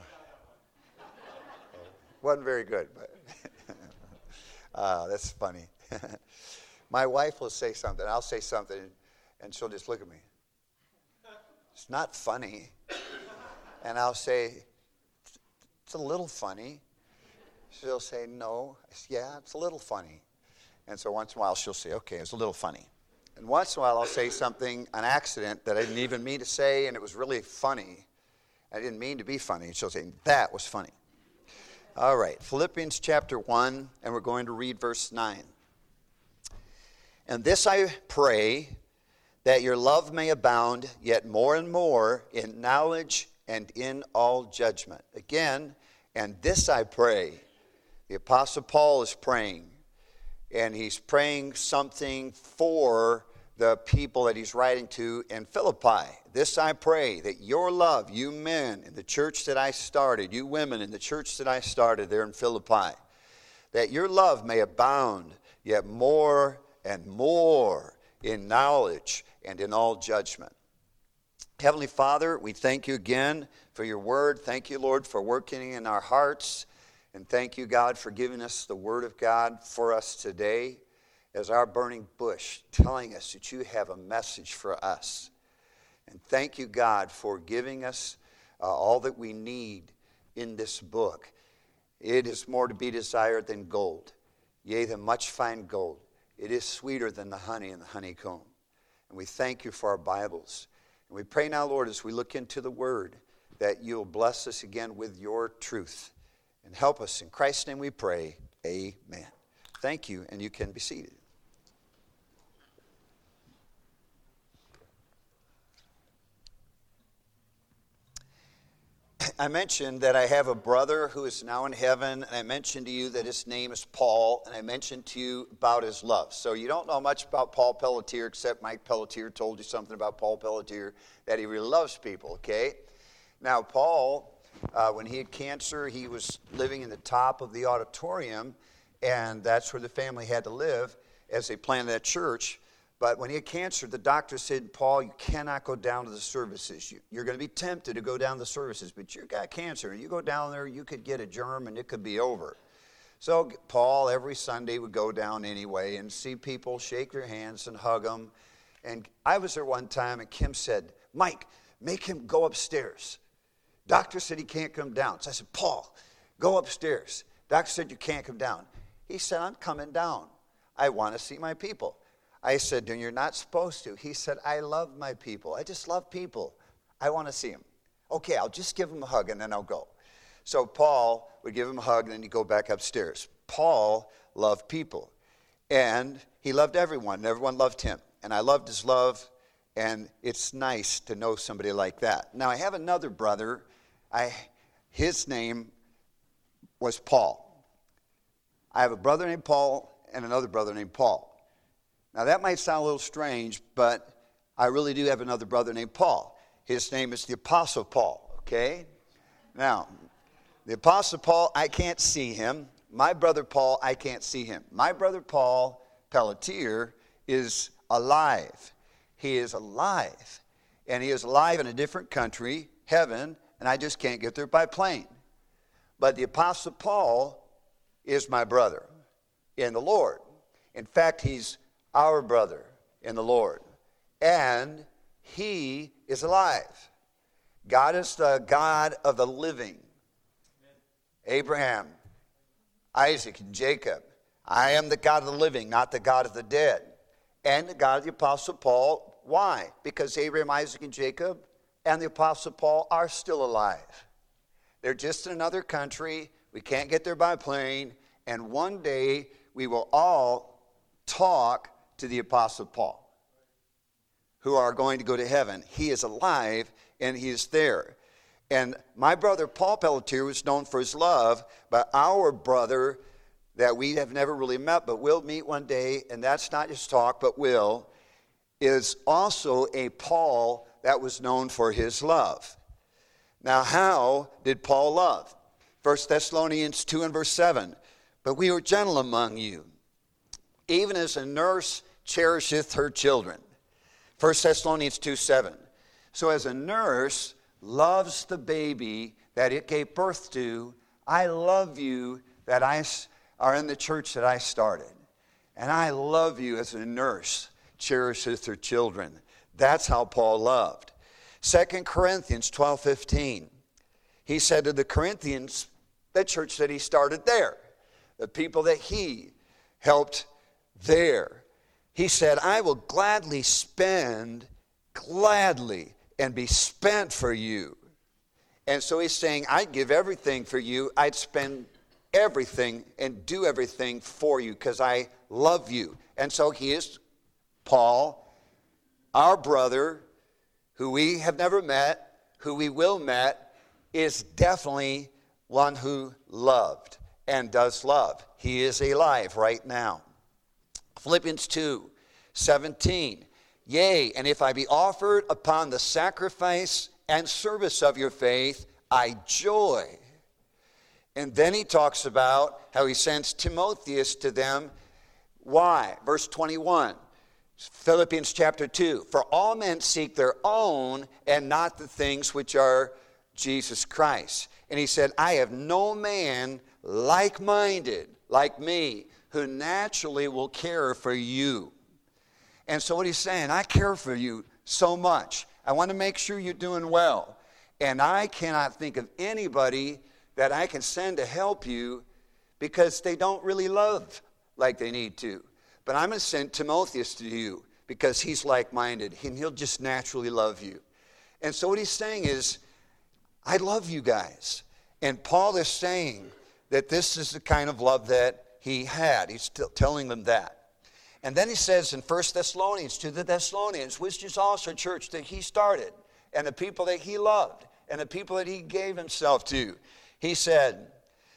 wasn't very good, but that's funny. My wife will say something, I'll say something, and she'll just look at me. It's not funny. And I'll say, it's a little funny. She'll say, no. I say, yeah, it's a little funny. And so once in a while she'll say, okay, it's a little funny. And once in a while I'll say something, an accident that I didn't even mean to say, and it was really funny. I didn't mean to be funny. She'll say, that was funny. All right, Philippians chapter 1, and we're going to read verse 9. And this I pray, that your love may abound yet more and more in knowledge and in all judgment. Again, and this I pray. The Apostle Paul is praying, and he's praying something for the people that he's writing to in Philippi. This I pray, that your love, you men in the church that I started, you women in the church that I started there in Philippi, that your love may abound yet more and more in knowledge and in all judgment. Heavenly Father, we thank you again for your word. Thank you, Lord, for working in our hearts. And thank you, God, for giving us the word of God for us today as our burning bush, telling us that you have a message for us. And thank you, God, for giving us all that we need in this book. It is more to be desired than gold, yea, than much fine gold. It is sweeter than the honey and the honeycomb. And we thank you for our Bibles. And we pray now, Lord, as we look into the Word, that you'll bless us again with your truth. And help us. In Christ's name we pray. Amen. Thank you, and you can be seated. I mentioned that I have a brother who is now in heaven, and I mentioned to you that his name is Paul, and I mentioned to you about his love. So you don't know much about Paul Pelletier, except Mike Pelletier told you something about Paul Pelletier, that he really loves people, okay? Now, Paul, when he had cancer, he was living in the top of the auditorium, and that's where the family had to live as they planted that church. But when he had cancer, the doctor said, Paul, you cannot go down to the services. You're going to be tempted to go down to the services, but you've got cancer. You go down there, you could get a germ, and it could be over. So Paul, every Sunday, would go down anyway and see people, shake their hands, and hug them. And I was there one time, and Kim said, Mike, make him go upstairs. Doctor said he can't come down. So I said, Paul, go upstairs. Doctor said you can't come down. He said, I'm coming down. I want to see my people. I said, you're not supposed to. He said, I love my people. I just love people. I want to see them. Okay, I'll just give them a hug and then I'll go. So Paul would give him a hug and then he'd go back upstairs. Paul loved people. And he loved everyone. And everyone loved him. And I loved his love. And it's nice to know somebody like that. Now, I have another brother. His name was Paul. I have a brother named Paul and another brother named Paul. Now, that might sound a little strange, but I really do have another brother named Paul. His name is the Apostle Paul, okay? Now, the Apostle Paul, I can't see him. My brother Paul, I can't see him. My brother Paul Pelletier is alive. He is alive. And he is alive in a different country, heaven, and I just can't get there by plane. But the Apostle Paul is my brother in the Lord. In fact, he's our brother in the Lord. And he is alive. God is the God of the living. Abraham, Isaac, and Jacob. I am the God of the living, not the God of the dead. And the God of the Apostle Paul. Why? Because Abraham, Isaac, and Jacob and the Apostle Paul are still alive. They're just in another country. We can't get there by plane. And one day we will all talk to the Apostle Paul, who are going to go to heaven. He is alive and he is there. And my brother Paul Pelletier was known for his love, but our brother that we have never really met but will meet one day, and that's not just talk but will, is also a Paul that was known for his love. Now, how did Paul love? 1 Thessalonians 2 and verse 7. But we were gentle among you, even as a nurse cherisheth her children. 1 Thessalonians 2:7. So as a nurse loves the baby that it gave birth to, I love you that I are in the church that I started. And I love you as a nurse cherisheth her children. That's how Paul loved. 2 Corinthians 12:15. He said to the Corinthians, the church that he started there, the people that he helped there, he said, I will gladly and be spent for you. And so he's saying, I'd give everything for you. I'd spend everything and do everything for you because I love you. And so he is, Paul, our brother, who we have never met, who we will meet, is definitely one who loved and does love. He is alive right now. Philippians 2:17. Yea, and if I be offered upon the sacrifice and service of your faith, I joy. And then he talks about how he sends Timotheus to them. Why? Verse 21. Philippians chapter 2. For all men seek their own and not the things which are Jesus Christ. And he said, I have no man like-minded, like me, who naturally will care for you. And so what he's saying, I care for you so much. I want to make sure you're doing well. And I cannot think of anybody that I can send to help you because they don't really love like they need to. But I'm going to send Timotheus to you because he's like-minded and he'll just naturally love you. And so what he's saying is, I love you guys. And Paul is saying that this is the kind of love that he had. He's still telling them that. And then he says in 1 Thessalonians, to the Thessalonians, which is also a church that he started, and the people that he loved, and the people that he gave himself to, he said,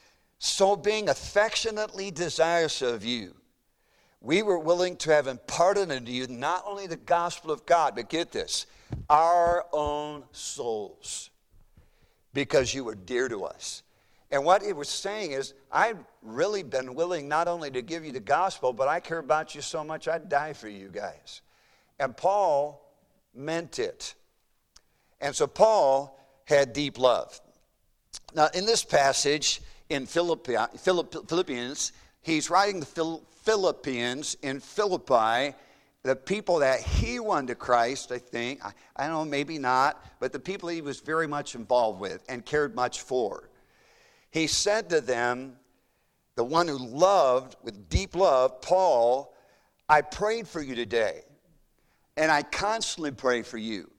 so being affectionately desirous of you, we were willing to have imparted unto you not only the gospel of God, but get this, our own souls, because you were dear to us. And what he was saying is, I've really been willing not only to give you the gospel, but I care about you so much I'd die for you guys. And Paul meant it. And so Paul had deep love. Now in this passage in Philippians, he's writing the Philippians in Philippi, the people that he won to Christ, I think. I don't know, maybe not, but the people he was very much involved with and cared much for. He said to them, the one who loved with deep love, Paul, I prayed for you today, and I constantly pray for you.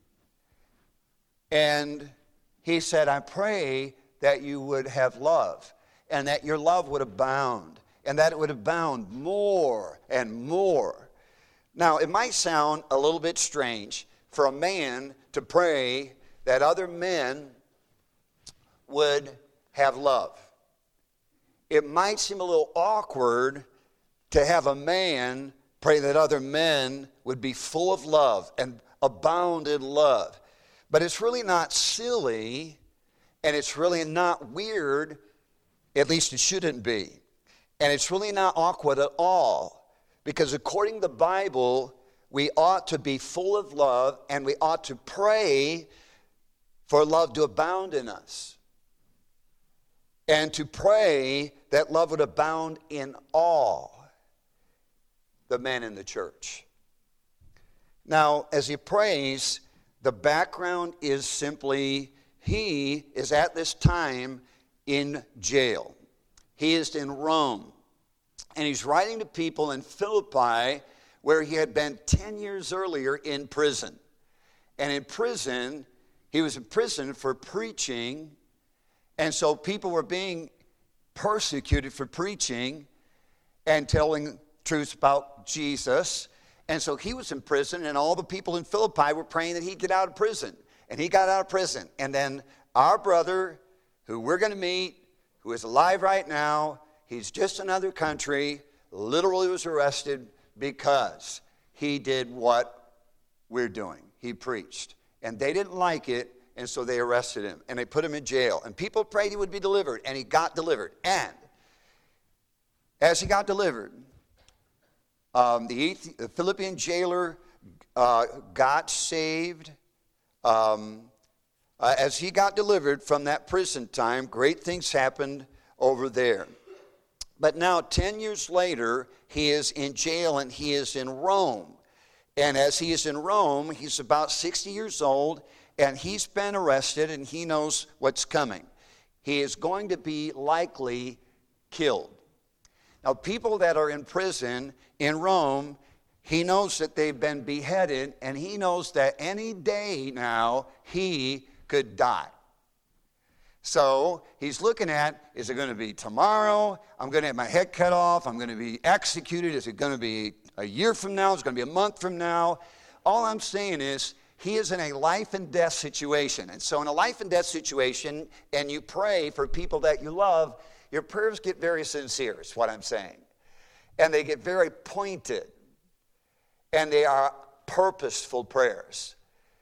And he said, I pray that you would have love, and that your love would abound, and that it would abound more and more. Now, it might sound a little bit strange for a man to pray that other men would have love. It might seem a little awkward to have a man pray that other men would be full of love and abound in love. But it's really not silly, and it's really not weird, at least it shouldn't be. And it's really not awkward at all, because according to the Bible, we ought to be full of love, and we ought to pray for love to abound in us. And to pray that love would abound in all the men in the church. Now, as he prays, the background is simply he is at this time in jail. He is in Rome. And he's writing to people in Philippi where he had been 10 years earlier in prison. And in prison, he was in prison for preaching. And so people were being persecuted for preaching and telling truths about Jesus. And so he was in prison, and all the people in Philippi were praying that he'd get out of prison. And he got out of prison. And then our brother, who we're going to meet, who is alive right now, he's just in another country, literally was arrested because he did what we're doing. He preached. And they didn't like it, and so they arrested him. And they put him in jail. And people prayed he would be delivered, and he got delivered. And as he got delivered, the Philippian jailer got saved. As he got delivered from that prison time, great things happened over there. But now, 10 years later, he is in jail and he is in Rome. And as he is in Rome, he's about 60 years old, and he's been arrested, and he knows what's coming. He is going to be likely killed. Now, people that are in prison in Rome, he knows that they've been beheaded, and he knows that any day now he could die. So he's looking at, is it going to be tomorrow? I'm going to have my head cut off. I'm going to be executed. Is it going to be a year from now? Is it going to be a month from now? All I'm saying is he is in a life and death situation. And so in a life and death situation, and you pray for people that you love, your prayers get very sincere, is what I'm saying. And they get very pointed. And they are purposeful prayers.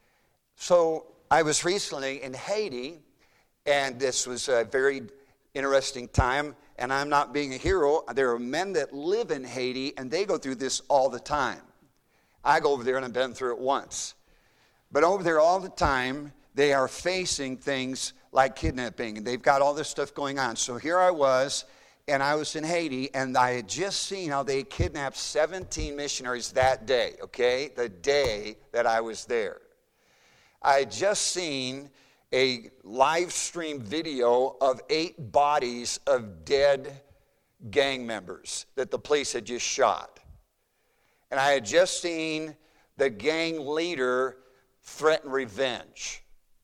So I was recently in Haiti, and this was a very interesting time, and I'm not being a hero. There are men that live in Haiti, and they go through this all the time. I go over there, and I've been through it once. But over there all the time, they are facing things like kidnapping, and they've got all this stuff going on. So here I was, and I was in Haiti, and I had just seen how they kidnapped 17 missionaries that day, okay? The day that I was there. I had just seen a live stream video of 8 bodies of dead gang members that the police had just shot. And I had just seen the gang leader threaten revenge.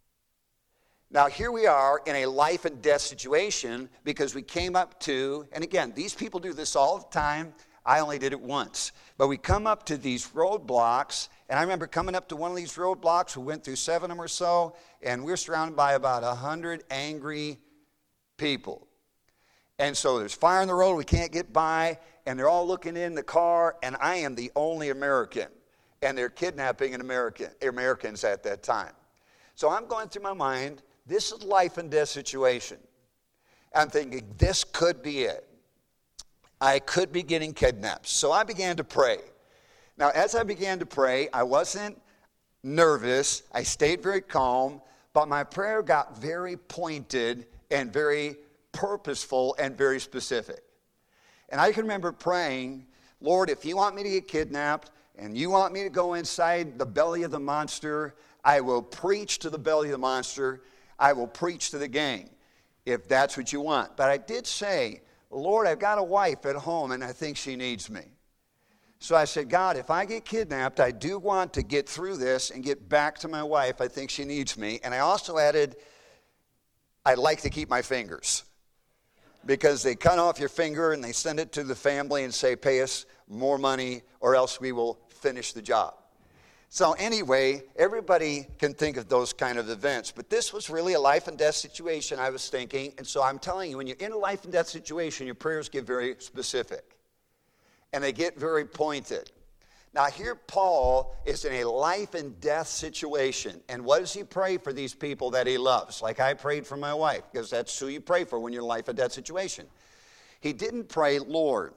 Now, here we are in a life and death situation because we came up to, and again, these people do this all the time. I only did it once. But we come up to these roadblocks, and I remember coming up to one of these roadblocks. We went through 7 of them or so, and we're surrounded by about 100 angry people. And so there's fire in the road. We can't get by, and they're all looking in the car, and I am the only American. And they're kidnapping Americans at that time. So I'm going through my mind, this is life and death situation. I'm thinking, this could be it. I could be getting kidnapped. So I began to pray. Now, as I began to pray, I wasn't nervous. I stayed very calm, but my prayer got very pointed and very purposeful and very specific. And I can remember praying, Lord, if you want me to get kidnapped and you want me to go inside the belly of the monster, I will preach to the belly of the monster. I will preach to the gang, if that's what you want. But I did say, Lord, I've got a wife at home, and I think she needs me. So I said, God, if I get kidnapped, I do want to get through this and get back to my wife. I think she needs me. And I also added, I'd like to keep my fingers. Because they cut off your finger, and they send it to the family and say, pay us more money, or else we will finish the job. So anyway, everybody can think of those kind of events, but this was really a life and death situation, I was thinking. And so I'm telling you, when you're in a life and death situation, your prayers get very specific, and they get very pointed. Now here Paul is in a life and death situation, and what does he pray for these people that he loves? Like I prayed for my wife, because that's who you pray for when you're in a life and death situation. He didn't pray, Lord,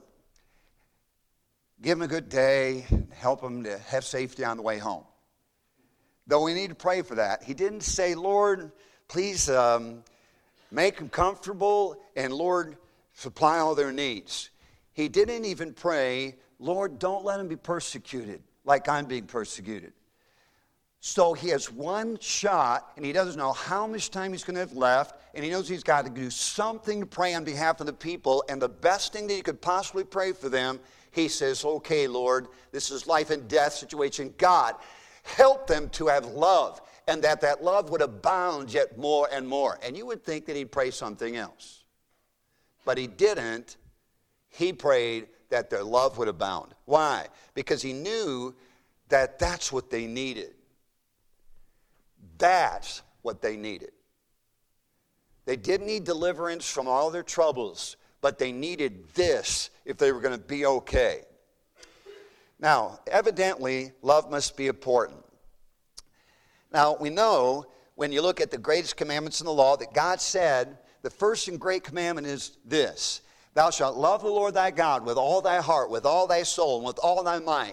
give them a good day, help them to have safety on the way home. Though we need to pray for that. He didn't say, Lord, please make them comfortable, and Lord, supply all their needs. He didn't even pray, Lord, don't let them be persecuted like I'm being persecuted. So he has one shot, and he doesn't know how much time he's going to have left, and he knows he's got to do something to pray on behalf of the people, and the best thing that he could possibly pray for them, he says, okay, Lord, this is life and death situation. God, help them to have love, and that love would abound yet more and more. And you would think that he'd pray something else. But he didn't. He prayed that their love would abound. Why? Because he knew that that's what they needed. That's what they needed. They didn't need deliverance from all their troubles, but they needed this if they were going to be okay. Now, evidently, love must be important. Now, we know when you look at the greatest commandments in the law that God said the first and great commandment is this: thou shalt love the Lord thy God with all thy heart, with all thy soul, and with all thy might.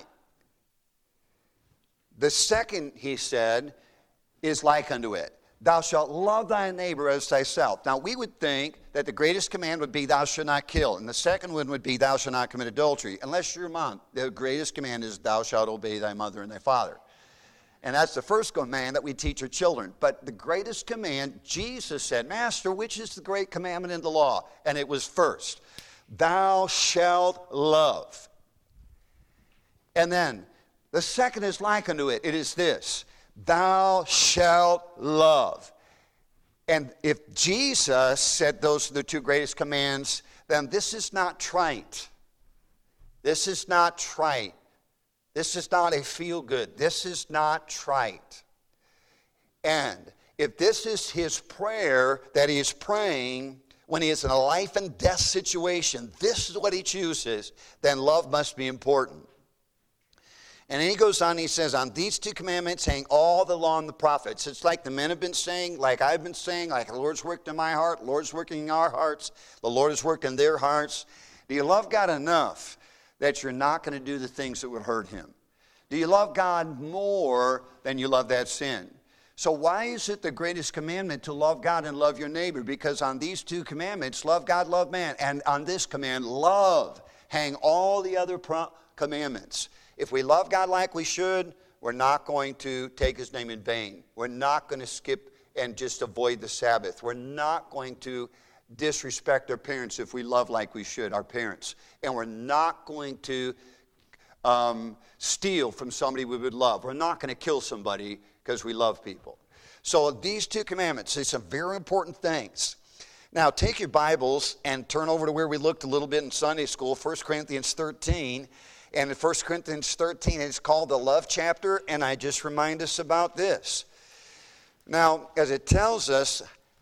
The second, he said, is like unto it. Thou shalt love thy neighbor as thyself. Now, we would think that the greatest command would be thou shalt not kill, and the second one would be thou shalt not commit adultery. Unless your mom, the greatest command is thou shalt obey thy mother and thy father. And that's the first command that we teach our children. But the greatest command, Jesus said, Master, which is the great commandment in the law? And it was first, thou shalt love. And then the second is like unto it. It is this: thou shalt love. And if Jesus said those are the two greatest commands, then this is not trite. This is not trite. This is not a feel-good. This is not trite. And if this is his prayer that he is praying when he is in a life and death situation, this is what he chooses, then love must be important. And then he goes on, he says, on these two commandments hang all the law and the prophets. It's like the men have been saying, like I've been saying, like the Lord's worked in my heart, the Lord's working in our hearts, the Lord is working in their hearts. Do you love God enough that you're not going to do the things that would hurt him? Do you love God more than you love that sin? So why is it the greatest commandment to love God and love your neighbor? Because on these two commandments, love God, love man, and on this command, love, hang all the other commandments. If we love God like we should, we're not going to take his name in vain. We're not going to skip and just avoid the Sabbath. We're not going to disrespect our parents if we love like we should, our parents. And we're not going to steal from somebody we would love. We're not going to kill somebody because we love people. So these two commandments, these are some very important things. Now take your Bibles and turn over to where we looked a little bit in Sunday school, 1 Corinthians 13. And in 1 Corinthians 13, it's called the love chapter, and I just remind us about this. Now, as it tells us,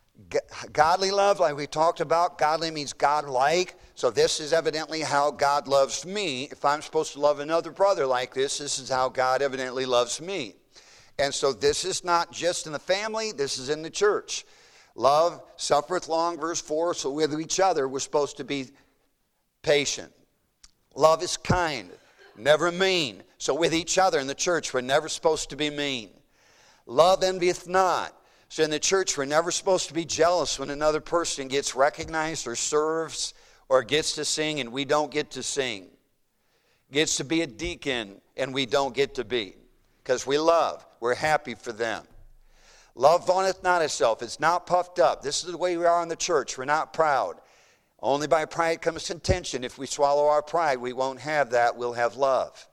godly love, like we talked about, godly means God-like. So this is evidently how God loves me. If I'm supposed to love another brother like this is how God evidently loves me. And so this is not just in the family, this is in the church. Love suffereth long, verse 4, so with each other we're supposed to be patient. Love is kind, never mean. So with each other in the church, we're never supposed to be mean. Love envieth not. So in the church, we're never supposed to be jealous when another person gets recognized or serves or gets to sing and we don't get to sing. Gets to be a deacon and we don't get to be. Because we love. We're happy for them. Love vaunteth not itself. It's not puffed up. This is the way we are in the church. We're not proud. Only by pride comes contention. If we swallow our pride, we won't have that. We'll have love.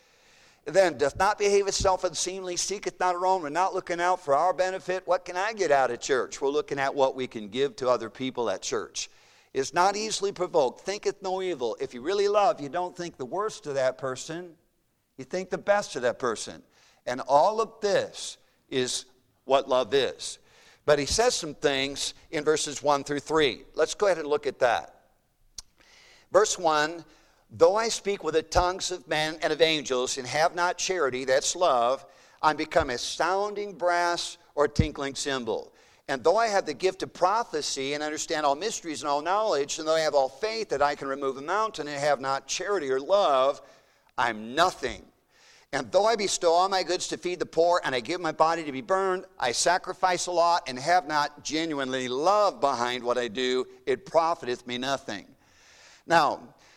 Then, doth not behave itself unseemly, seeketh not her own. We're not looking out for our benefit. What can I get out of church? We're looking at what we can give to other people at church. Is not easily provoked, thinketh no evil. If you really love, you don't think the worst of that person. You think the best of that person. And all of this is what love is. But he says some things in verses 1 through 3. Let's go ahead and look at that. Verse 1, though I speak with the tongues of men and of angels and have not charity, that's love, I'm become a sounding brass or a tinkling cymbal. And though I have the gift of prophecy and understand all mysteries and all knowledge, and though I have all faith that I can remove a mountain and have not charity or love, I'm nothing. And though I bestow all my goods to feed the poor, and I give my body to be burned, I sacrifice a lot, and have not genuinely love behind what I do, it profiteth me nothing. Now,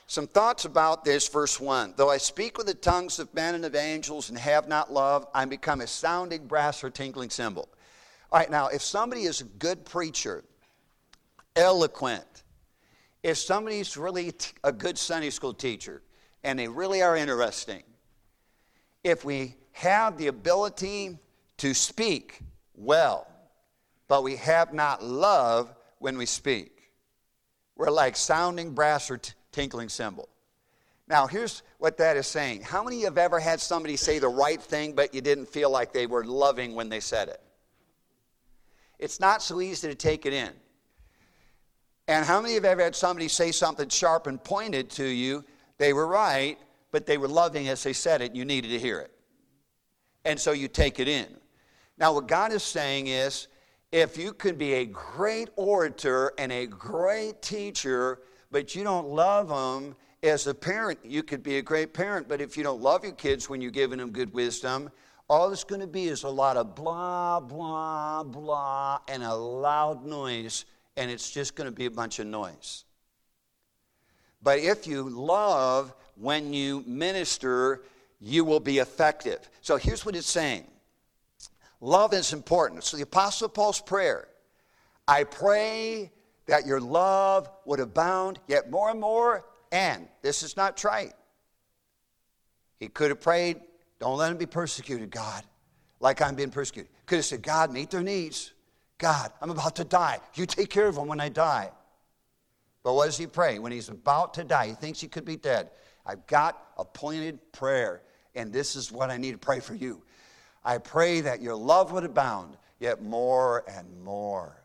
some thoughts about this, verse 1. Though I speak with the tongues of men and of angels and have not love, I become a sounding brass or tinkling cymbal. All right, now, if somebody is a good preacher, eloquent, if somebody's really a good Sunday school teacher, and they really are interesting, if we have the ability to speak well, but we have not love when we speak, we're like sounding brass or tinkling cymbal. Now, here's what that is saying. How many have ever had somebody say the right thing, but you didn't feel like they were loving when they said it? It's not so easy to take it in. And how many have ever had somebody say something sharp and pointed to you? They were right, but they were loving as they said it. You needed to hear it. And so you take it in. Now, what God is saying is, if you could be a great orator and a great teacher, but you don't love them as a parent, you could be a great parent, but if you don't love your kids when you're giving them good wisdom, all it's going to be is a lot of blah, blah, blah, and a loud noise, and it's just going to be a bunch of noise. But if you love when you minister, you will be effective. So here's what it's saying. Love is important. So the Apostle Paul's prayer, I pray that your love would abound yet more and more, and this is not trite. He could have prayed, don't let them be persecuted, God, like I'm being persecuted. Could have said, God, meet their needs. God, I'm about to die. You take care of them when I die. But what does he pray? When he's about to die, he thinks he could be dead. I've got a pointed prayer, and this is what I need to pray for you. I pray that your love would abound, yet more and more.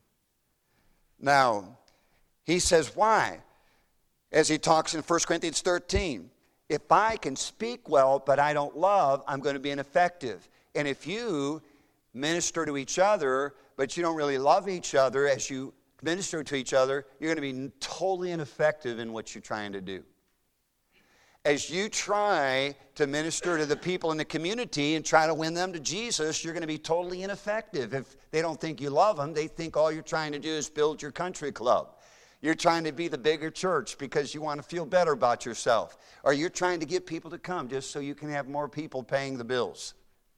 Now, he says, why? As he talks in 1 Corinthians 13, if I can speak well, but I don't love, I'm going to be ineffective. And if you minister to each other, but you don't really love each other as you minister to each other, you're going to be totally ineffective in what you're trying to do. As you try to minister to the people in the community and try to win them to Jesus, you're going to be totally ineffective. If they don't think you love them, they think all you're trying to do is build your country club. You're trying to be the bigger church because you want to feel better about yourself. Or you're trying to get people to come just so you can have more people paying the bills.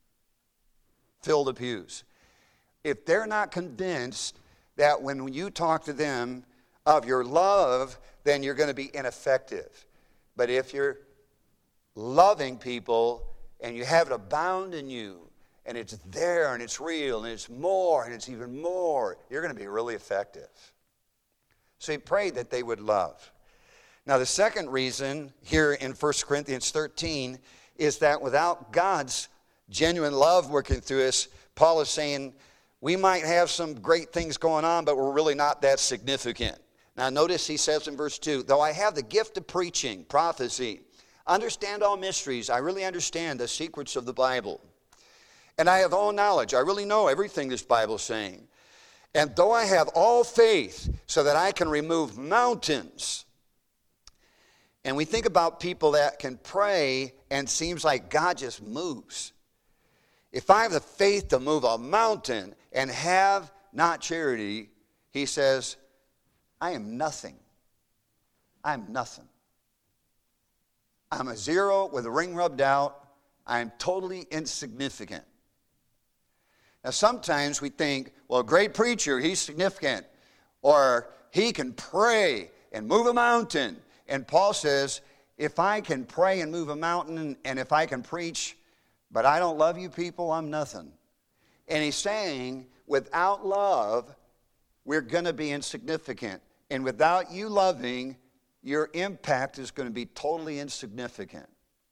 Fill the pews. If they're not convinced that when you talk to them of your love, then you're going to be ineffective. But if you're loving people and you have it abound in you, and it's there and it's real and it's more and it's even more, you're going to be really effective. So he prayed that they would love. Now the second reason here in 1 Corinthians 13 is that without God's genuine love working through us, Paul is saying we might have some great things going on, but we're really not that significant. Now notice he says in verse 2, though I have the gift of preaching, prophecy, understand all mysteries, I really understand the secrets of the Bible. And I have all knowledge, I really know everything this Bible is saying. And though I have all faith so that I can remove mountains. And we think about people that can pray and seems like God just moves. If I have the faith to move a mountain and have not charity, he says, I am nothing. I'm nothing. I'm a zero with a ring rubbed out. I'm totally insignificant. Now, sometimes we think, well, a great preacher, he's significant. Or he can pray and move a mountain. And Paul says, if I can pray and move a mountain, and if I can preach, but I don't love you people, I'm nothing. And he's saying, without love, we're going to be insignificant. And without you loving, your impact is going to be totally insignificant.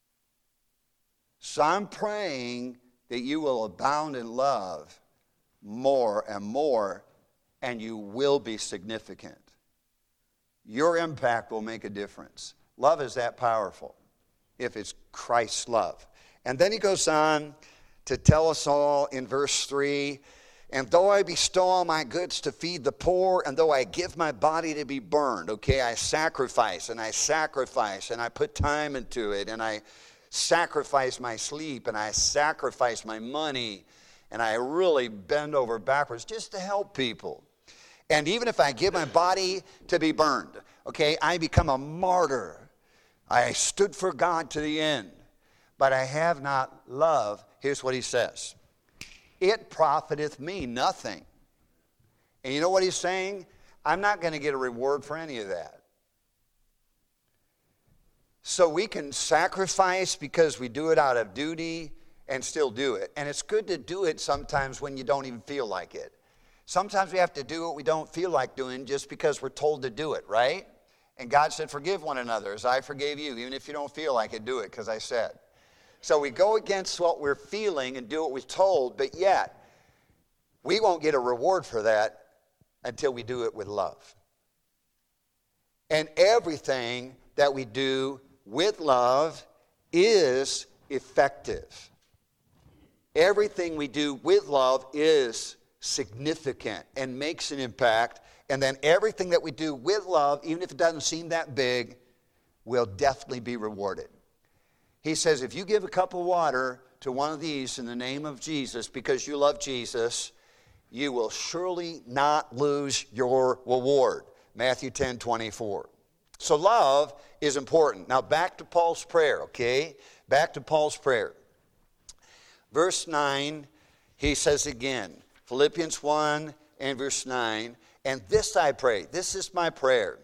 So I'm praying that you will abound in love more and more, and you will be significant. Your impact will make a difference. Love is that powerful if it's Christ's love. And then he goes on to tell us all in verse 3, and though I bestow all my goods to feed the poor, and though I give my body to be burned, okay, I sacrifice, and I put time into it, and I sacrifice my sleep, and I sacrifice my money, and I really bend over backwards just to help people. And even if I give my body to be burned, okay, I become a martyr. I stood for God to the end, but I have not love. Here's what he says. It profiteth me nothing. And you know what he's saying? I'm not going to get a reward for any of that. So we can sacrifice because we do it out of duty and still do it. And it's good to do it sometimes when you don't even feel like it. Sometimes we have to do what we don't feel like doing just because we're told to do it, right? And God said, forgive one another as I forgave you. Even if you don't feel like it, do it because I said. So we go against what we're feeling and do what we're told, but yet we won't get a reward for that until we do it with love. And everything that we do with love is effective. Everything we do with love is significant and makes an impact. And then everything that we do with love, even if it doesn't seem that big, will definitely be rewarded. He says, if you give a cup of water to one of these in the name of Jesus because you love Jesus, you will surely not lose your reward. Matthew 10:24. So love is important. Now back to Paul's prayer, okay? Back to Paul's prayer. Verse 9, he says again, Philippians 1 and verse 9, and this I pray, this is my prayer.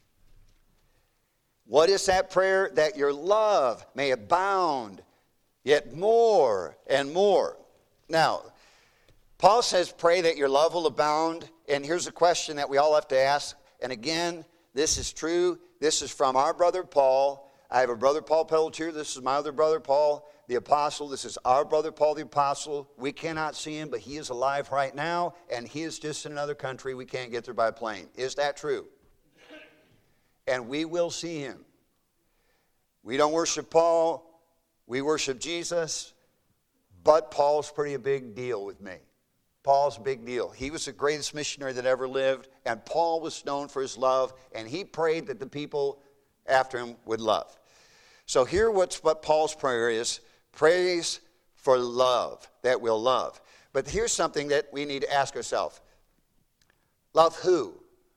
What is that prayer? That your love may abound yet more and more. Now, Paul says pray that your love will abound, and here's a question that we all have to ask, and again, this is true. This is from our brother Paul. I have a brother Paul Pelletier. This is my other brother Paul the Apostle. This is our brother Paul the Apostle. We cannot see him, but he is alive right now, and he is just in another country. We can't get there by plane. Is that true? And we will see him. We don't worship Paul. We worship Jesus. But Paul's pretty a big deal with me. Paul's a big deal. He was the greatest missionary that ever lived, and Paul was known for his love, and he prayed that the people after him would love. So here what Paul's prayer is, praise for love, that we'll love. But here's something that we need to ask ourselves. Love who?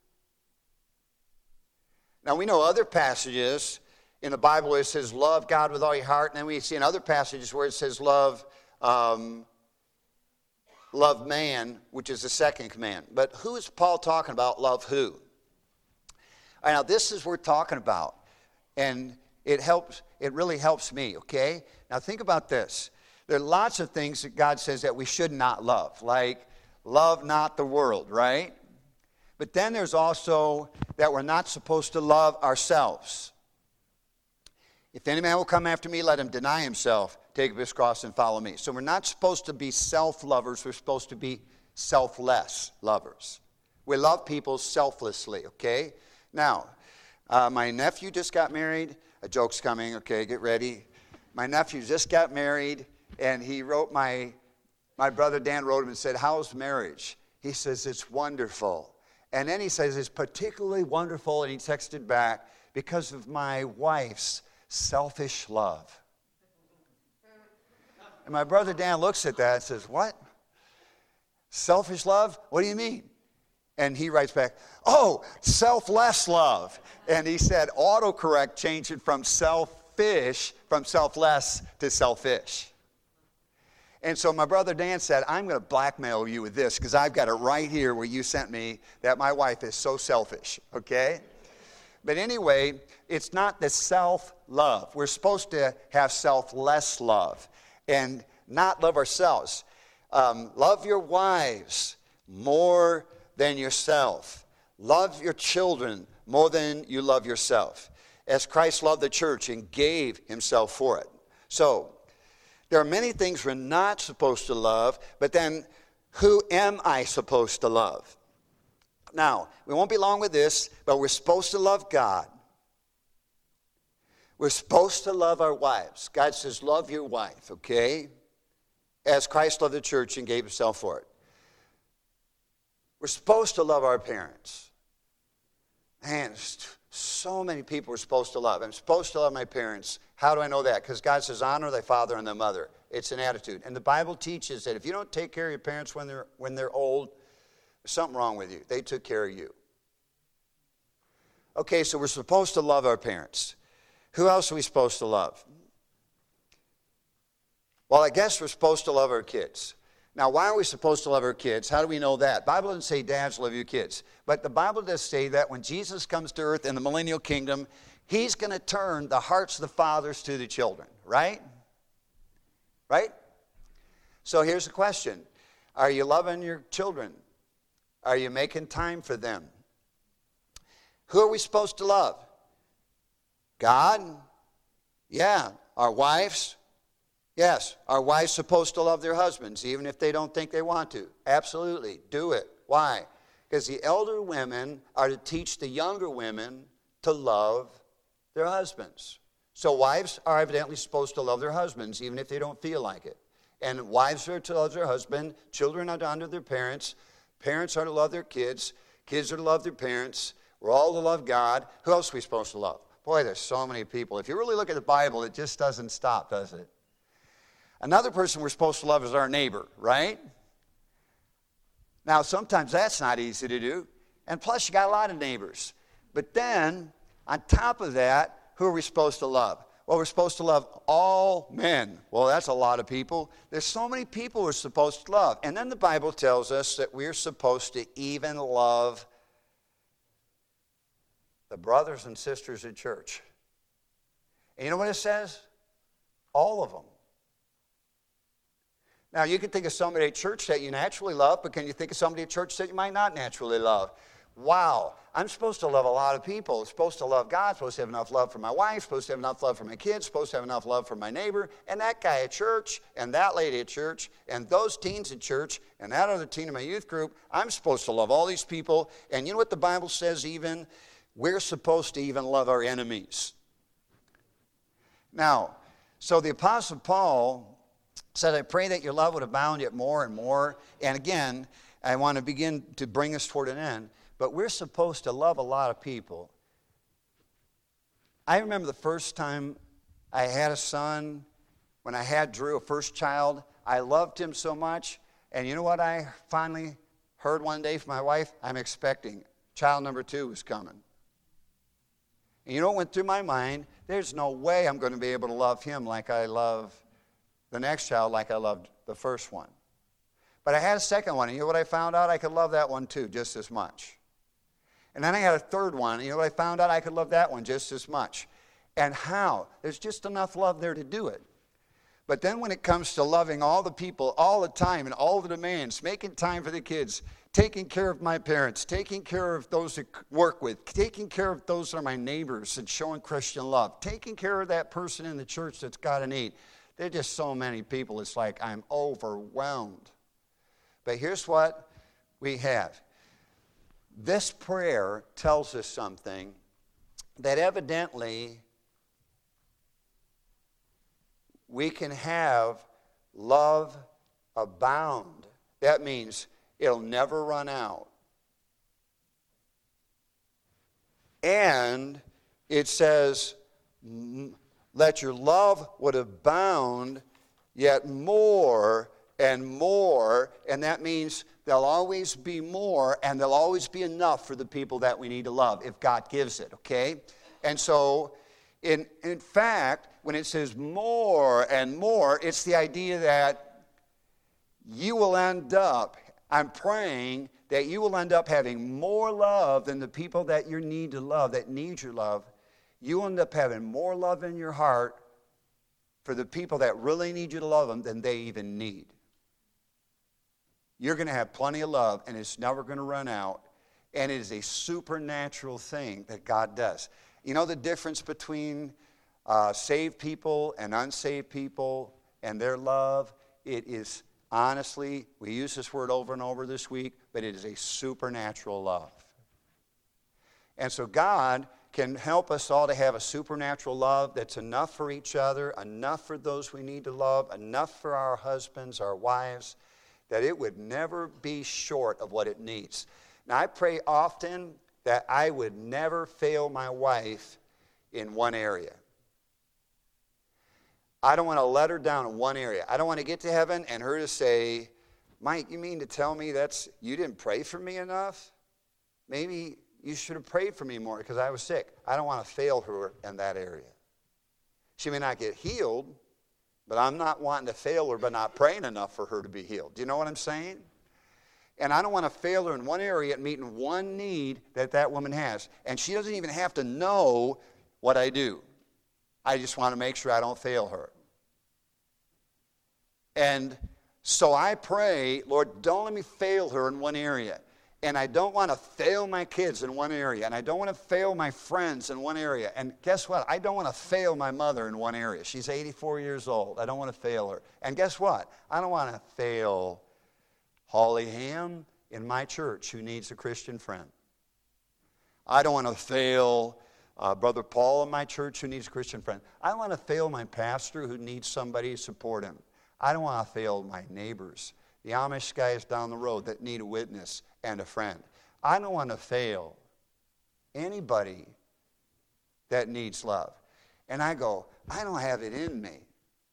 Now we know other passages in the Bible where it says love God with all your heart, and then we see in other passages where it says love man, which is the second command. But who is Paul talking about? Love who? All right, now this is what we're talking about. And it really helps me, okay? Now think about this. There are lots of things that God says that we should not love, like love not the world, right? But then there's also that we're not supposed to love ourselves. If any man will come after me, let him deny himself, take up his cross and follow me. So we're not supposed to be self-lovers. We're supposed to be selfless lovers. We love people selflessly, okay? Now, my nephew just got married. A joke's coming, okay, get ready. My nephew just got married, and he wrote my brother Dan wrote him and said, how's marriage? He says, it's wonderful. And then he says, it's particularly wonderful, and he texted back, because of my wife's selfish love. And my brother Dan looks at that and says, what? Selfish love? What do you mean? And he writes back, oh, selfless love. And he said, autocorrect changed it from selfish, from selfless to selfish. And so my brother Dan said, I'm going to blackmail you with this because I've got it right here where you sent me that my wife is so selfish, okay? But anyway, it's not the self-love. We're supposed to have selfless love and not love ourselves. Love your wives more than yourself. Love your children more than you love yourself. As Christ loved the church and gave himself for it. So, there are many things we're not supposed to love, but then who am I supposed to love? Now, we won't be long with this, but we're supposed to love God. We're supposed to love our wives. God says, love your wife, okay? As Christ loved the church and gave himself for it. We're supposed to love our parents. Man, so many people we're supposed to love. I'm supposed to love my parents. How do I know that? Because God says, honor thy father and thy mother. It's an attitude. And the Bible teaches that if you don't take care of your parents when they're old, there's something wrong with you. They took care of you. Okay, so we're supposed to love our parents. Who else are we supposed to love? Well, I guess we're supposed to love our kids. Now, why are we supposed to love our kids? How do we know that? The Bible doesn't say dads love your kids. But the Bible does say that when Jesus comes to earth in the millennial kingdom, he's going to turn the hearts of the fathers to the children, right? Right? So here's the question. Are you loving your children? Are you making time for them? Who are we supposed to love? God? Yeah. Our wives? Yes. Are wives supposed to love their husbands even if they don't think they want to? Absolutely. Do it. Why? Because the elder women are to teach the younger women to love their husbands. So wives are evidently supposed to love their husbands even if they don't feel like it. And wives are to love their husband, children are to honor their parents, parents are to love their kids, kids are to love their parents, we're all to love God. Who else are we supposed to love? Boy, there's so many people. If you really look at the Bible, it just doesn't stop, does it? Another person we're supposed to love is our neighbor, right? Now, sometimes that's not easy to do. And plus, you got a lot of neighbors. But then, on top of that, who are we supposed to love? Well, we're supposed to love all men. Well, that's a lot of people. There's so many people we're supposed to love. And then the Bible tells us that we're supposed to even love the brothers and sisters in church. And you know what it says? All of them. Now, you can think of somebody at church that you naturally love, but can you think of somebody at church that you might not naturally love? Wow, I'm supposed to love a lot of people. I'm supposed to love God, I'm supposed to have enough love for my wife, supposed to have enough love for my kids, supposed to have enough love for my neighbor, and that guy at church, and that lady at church, and those teens at church, and that other teen in my youth group. I'm supposed to love all these people. And you know what the Bible says even? We're supposed to even love our enemies. Now, so the Apostle Paul said, I pray that your love would abound yet more and more. And again, I want to begin to bring us toward an end. But we're supposed to love a lot of people. I remember the first time I had a son, when I had Drew, a first child, I loved him so much. And you know what I finally heard one day from my wife? I'm expecting. Child number 2 is coming. And you know what went through my mind? There's no way I'm going to be able to love him like I love the next child, like I loved the first one. But I had a second one, and you know what I found out? I could love that one too, just as much. And then I had a third one, and you know what I found out? I could love that one just as much. And how? There's just enough love there to do it. But then when it comes to loving all the people all the time and all the demands, making time for the kids, taking care of my parents, taking care of those I work with, taking care of those that are my neighbors and showing Christian love, taking care of that person in the church that's got a need. There are just so many people, it's like I'm overwhelmed. But here's what we have. This prayer tells us something that evidently we can have love abound. That means it'll never run out. And it says, let your love would abound yet more and more. And that means there'll always be more, and there'll always be enough for the people that we need to love if God gives it, okay? And so, in fact, when it says more and more, it's the idea that you will end up, I'm praying that you will end up having more love than the people that you need to love, that need your love. You end up having more love in your heart for the people that really need you to love them than they even need. You're going to have plenty of love, and it's never going to run out. And it is a supernatural thing that God does. You know the difference between saved people and unsaved people and their love? It is, honestly, we use this word over and over this week, but it is a supernatural love. And so God can help us all to have a supernatural love that's enough for each other, enough for those we need to love, enough for our husbands, our wives, that it would never be short of what it needs. Now, I pray often that I would never fail my wife in one area. I don't want to let her down in one area. I don't want to get to heaven and her to say, Mike, you mean to tell me you didn't pray for me enough? Maybe you should have prayed for me more because I was sick. I don't want to fail her in that area. She may not get healed, but I'm not wanting to fail her by not praying enough for her to be healed. Do you know what I'm saying? And I don't want to fail her in one area at meeting one need that woman has. And she doesn't even have to know what I do. I just want to make sure I don't fail her. And so I pray, Lord, don't let me fail her in one area. And I don't want to fail my kids in one area. And I don't want to fail my friends in one area. And guess what? I don't want to fail my mother in one area. She's 84 years old. I don't want to fail her. And guess what? I don't want to fail Holly Ham in my church who needs a Christian friend. I don't want to fail Brother Paul in my church who needs a Christian friend. I don't want to fail my pastor who needs somebody to support him. I don't want to fail my neighbors, the Amish guys down the road that need a witness and a friend. I don't want to fail anybody that needs love. And I go, I don't have it in me.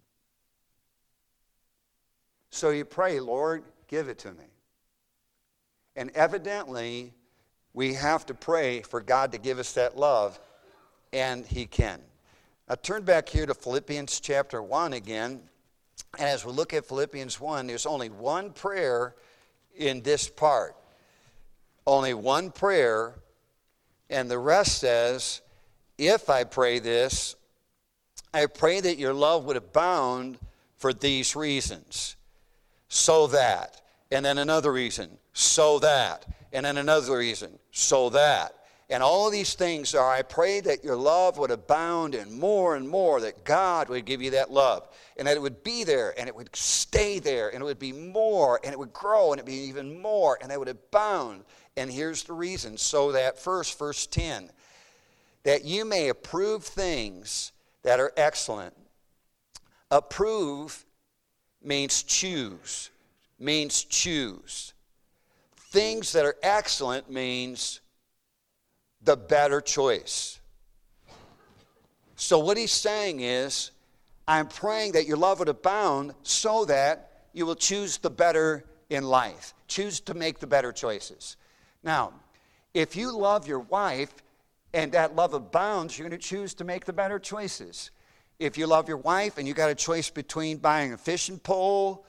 So you pray, Lord, give it to me. And evidently, we have to pray for God to give us that love, and He can. Now turn back here to Philippians chapter 1 again. And as we look at Philippians 1, there's only one prayer in this part. Only one prayer, and the rest says, if I pray this, I pray that your love would abound for these reasons. So that, and then another reason, so that, and then another reason, so that. And all of these things are, I pray that your love would abound and more, that God would give you that love. And that it would be there, and it would stay there, and it would be more, and it would grow, and it would be even more, and it would abound. And here's the reason. So that first, verse 10, that you may approve things that are excellent. Approve means choose. Things that are excellent means the better choice. So what he's saying is, I'm praying that your love would abound so that you will choose the better in life. Choose to make the better choices. Now, if you love your wife and that love abounds, you're going to choose to make the better choices. If you love your wife and you got a choice between buying a fishing pole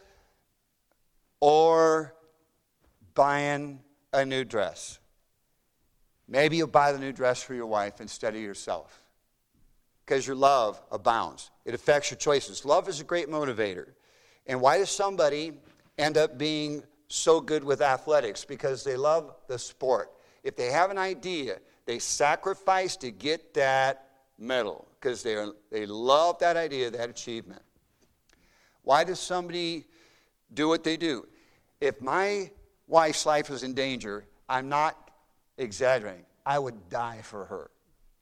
or buying a new dress, maybe you'll buy the new dress for your wife instead of yourself because your love abounds. It affects your choices. Love is a great motivator. And why does somebody end up being so good with athletics? Because they love the sport. If they have an idea, they sacrifice to get that medal because they love that idea, that achievement. Why does somebody do what they do? If my wife's life was in danger, I'm not exaggerating, I would die for her.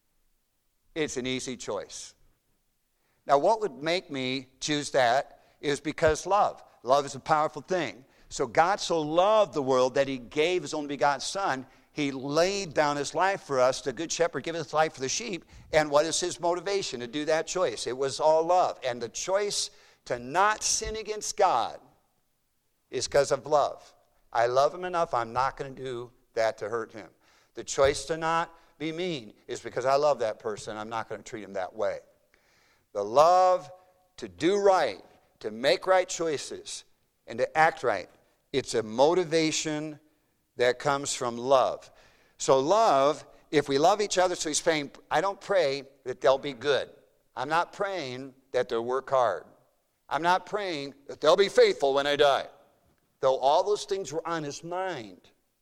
It's an easy choice. Now, what would make me choose that is because love. Love is a powerful thing. So God so loved the world that He gave His only begotten Son. He laid down His life for us. The Good Shepherd giveth His life for the sheep. And what is His motivation to do that choice? It was all love. And the choice to not sin against God is because of love. I love Him enough, I'm not going to do that to hurt Him. The choice to not be mean is because I love that person, I'm not going to treat him that way. The love to do right, to make right choices, and to act right, it's a motivation that comes from love. So love, if we love each other, so he's praying, I don't pray that they'll be good. I'm not praying that they'll work hard. I'm not praying that they'll be faithful when I die. Though all those things were on his mind,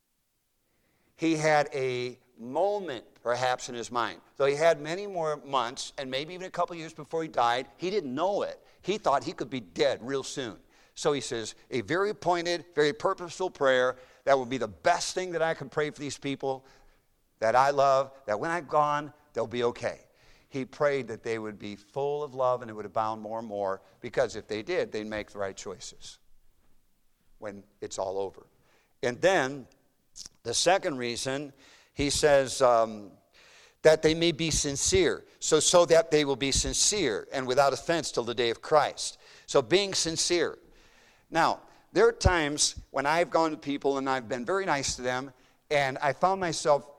he had a moment perhaps in his mind. Though he had many more months and maybe even a couple years before he died, he didn't know it. He thought he could be dead real soon. So he says, a very pointed, very purposeful prayer that would be the best thing that I could pray for these people that I love, that when I'm gone, they'll be okay. He prayed that they would be full of love and it would abound more and more, because if they did, they'd make the right choices when it's all over. And then the second reason, he says that they may be sincere. So that they will be sincere and without offense till the day of Christ. So being sincere. Now, there are times when I've gone to people and I've been very nice to them, and I found myself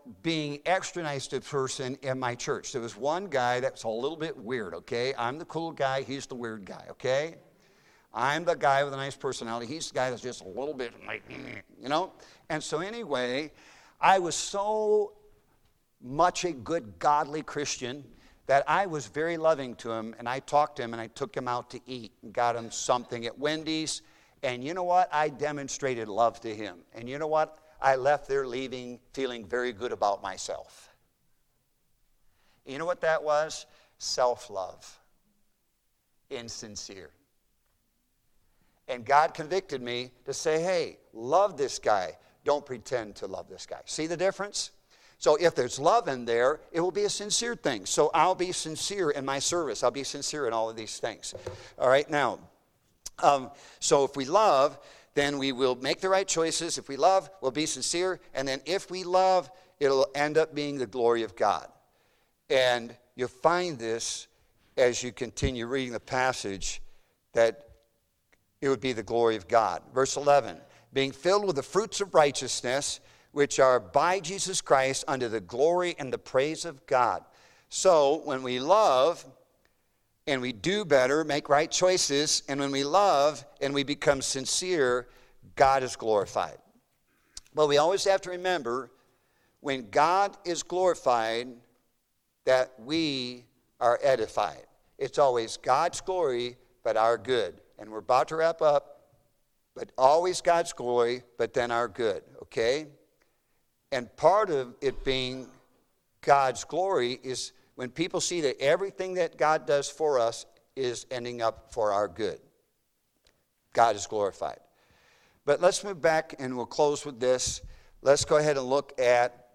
being extra nice to a person in my church. There was one guy that was a little bit weird, okay? I'm the cool guy, he's the weird guy, okay? I'm the guy with a nice personality. He's the guy that's just a little bit like, you know? And so anyway, I was so much a good, godly Christian that I was very loving to him, and I talked to him, and I took him out to eat and got him something at Wendy's. And you know what? I demonstrated love to him. And you know what? I left there leaving feeling very good about myself. You know what that was? Self-love. Insincere. And God convicted me to say, hey, love this guy. Don't pretend to love this guy. See the difference? So if there's love in there, it will be a sincere thing. So I'll be sincere in my service. I'll be sincere in all of these things. All right, now, so if we love, then we will make the right choices. If we love, we'll be sincere. And then if we love, it'll end up being the glory of God. And you'll find this as you continue reading the passage, that it would be the glory of God. Verse 11, being filled with the fruits of righteousness, which are by Jesus Christ unto the glory and the praise of God. So when we love and we do better, make right choices, and when we love and we become sincere, God is glorified. But we always have to remember, when God is glorified, that we are edified. It's always God's glory, but our good. And we're about to wrap up, but always God's glory, but then our good, okay? And part of it being God's glory is when people see that everything that God does for us is ending up for our good. God is glorified. But let's move back and we'll close with this. Let's go ahead and look at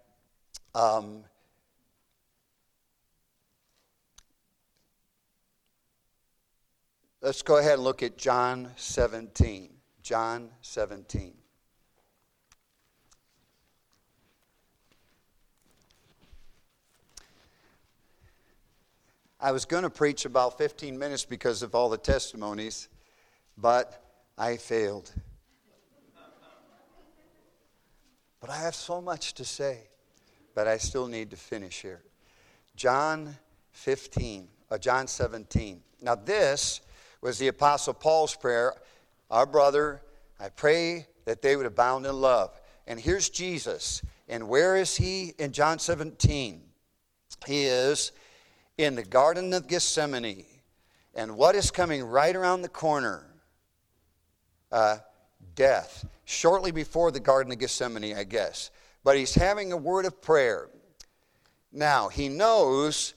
John 17. John 17. I was going to preach about 15 minutes because of all the testimonies, but I failed. But I have so much to say, but I still need to finish here. John 17. Now this was the Apostle Paul's prayer. Our brother, I pray that they would abound in love. And here's Jesus. And where is he in John 17? He is in the Garden of Gethsemane. And what is coming right around the corner? Death. Shortly before the Garden of Gethsemane, I guess. But he's having a word of prayer. Now, he knows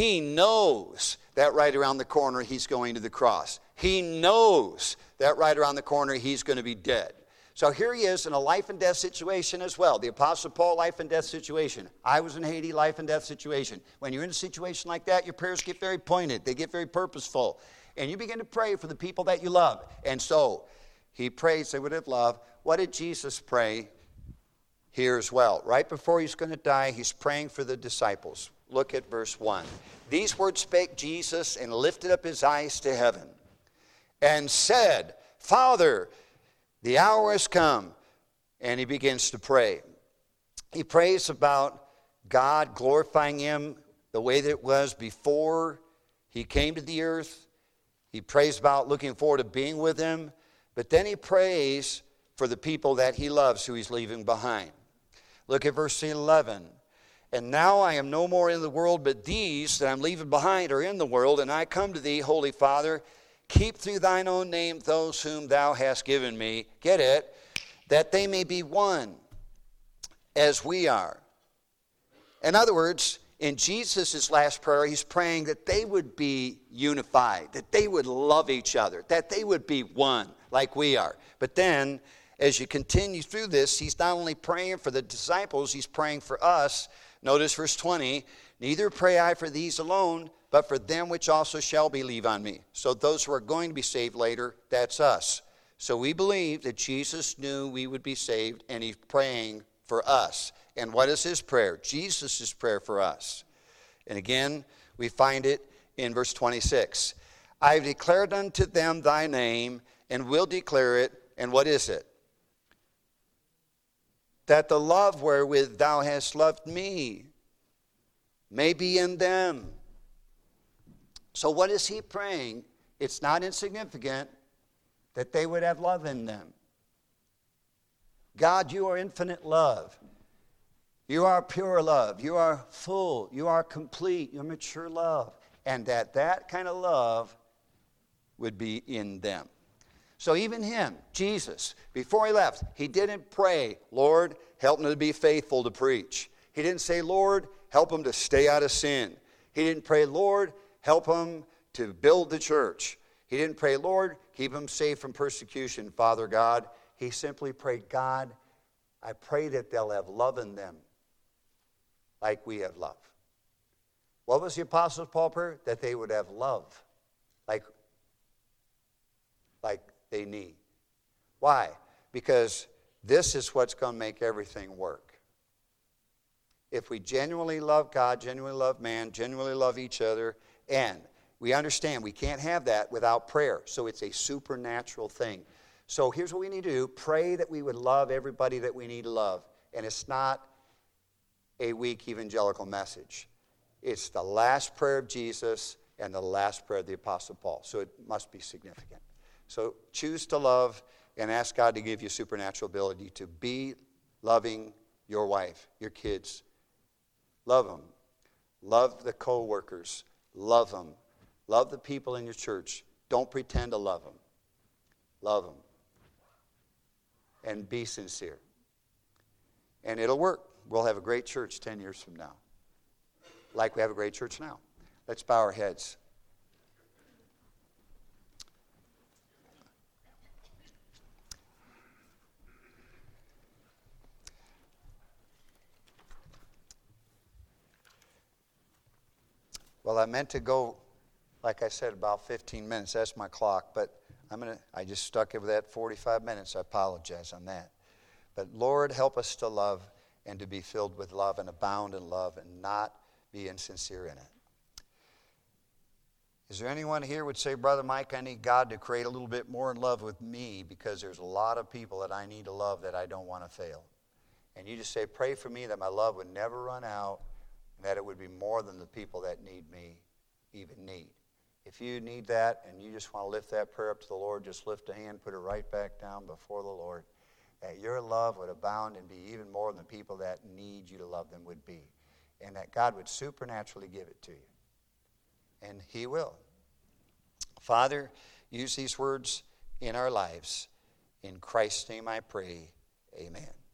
that right around the corner he's going to the cross. He knows that right around the corner he's going to be dead. So here he is in a life and death situation as well. The Apostle Paul, life and death situation. I was in Haiti, life and death situation. When you're in a situation like that, your prayers get very pointed. They get very purposeful. And you begin to pray for the people that you love. And so he prays they would have love. What did Jesus pray here as well? Right before he's going to die, he's praying for the disciples. Look at verse 1. These words spake Jesus and lifted up his eyes to heaven and said, Father, the hour has come. And he begins to pray. He prays about God glorifying him the way that it was before he came to the earth. He prays about looking forward to being with him. But then he prays for the people that he loves who he's leaving behind. Look at verse 11. And now I am no more in the world, but these that I'm leaving behind are in the world. And I come to thee, Holy Father, keep through thine own name those whom thou hast given me. Get it? That they may be one as we are. In other words, in Jesus' last prayer, he's praying that they would be unified, that they would love each other, that they would be one like we are. But then, as you continue through this, he's not only praying for the disciples, he's praying for us. Notice verse 20, neither pray I for these alone, but for them which also shall believe on me. So those who are going to be saved later, that's us. So we believe that Jesus knew we would be saved, and he's praying for us. And what is his prayer? Jesus' prayer for us. And again, we find it in verse 26. I have declared unto them thy name, and will declare it. And what is it? that the love wherewith thou hast loved me may be in them. So what is he praying? It's not insignificant that they would have love in them. God, you are infinite love. You are pure love. You are full. You are complete. You're mature love. And that kind of love would be in them. So even him, Jesus, before he left, he didn't pray, Lord, help him to be faithful to preach. He didn't say, Lord, help him to stay out of sin. He didn't pray, Lord, help him to build the church. He didn't pray, Lord, keep him safe from persecution, Father God. He simply prayed, God, I pray that they'll have love in them like we have love. What was the Apostle Paul prayer? That they would have love like they need. Why? Because this is what's going to make everything work. If we genuinely love God, genuinely love man, genuinely love each other, and we understand we can't have that without prayer. So it's a supernatural thing. So here's what we need to do. Pray that we would love everybody that we need to love. And it's not a weak evangelical message. It's the last prayer of Jesus and the last prayer of the Apostle Paul. So it must be significant. So choose to love and ask God to give you supernatural ability to be loving your wife, your kids. Love them. Love the co-workers. Love them. Love the people in your church. Don't pretend to love them. Love them. And be sincere. And it'll work. We'll have a great church 10 years from now. Like we have a great church now. Let's bow our heads. Well, I meant to go, like I said, about 15 minutes. That's my clock. But I just stuck it with that 45 minutes. I apologize on that. But Lord, help us to love and to be filled with love and abound in love and not be insincere in it. Is there anyone here would say, Brother Mike, I need God to create a little bit more in love with me because there's a lot of people that I need to love that I don't want to fail. And you just say, pray for me that my love would never run out and that it would be more than the people that need me even need. If you need that and you just want to lift that prayer up to the Lord, just lift a hand, put it right back down before the Lord, that your love would abound and be even more than the people that need you to love them would be. And that God would supernaturally give it to you. And He will. Father, use these words in our lives. In Christ's name I pray. Amen.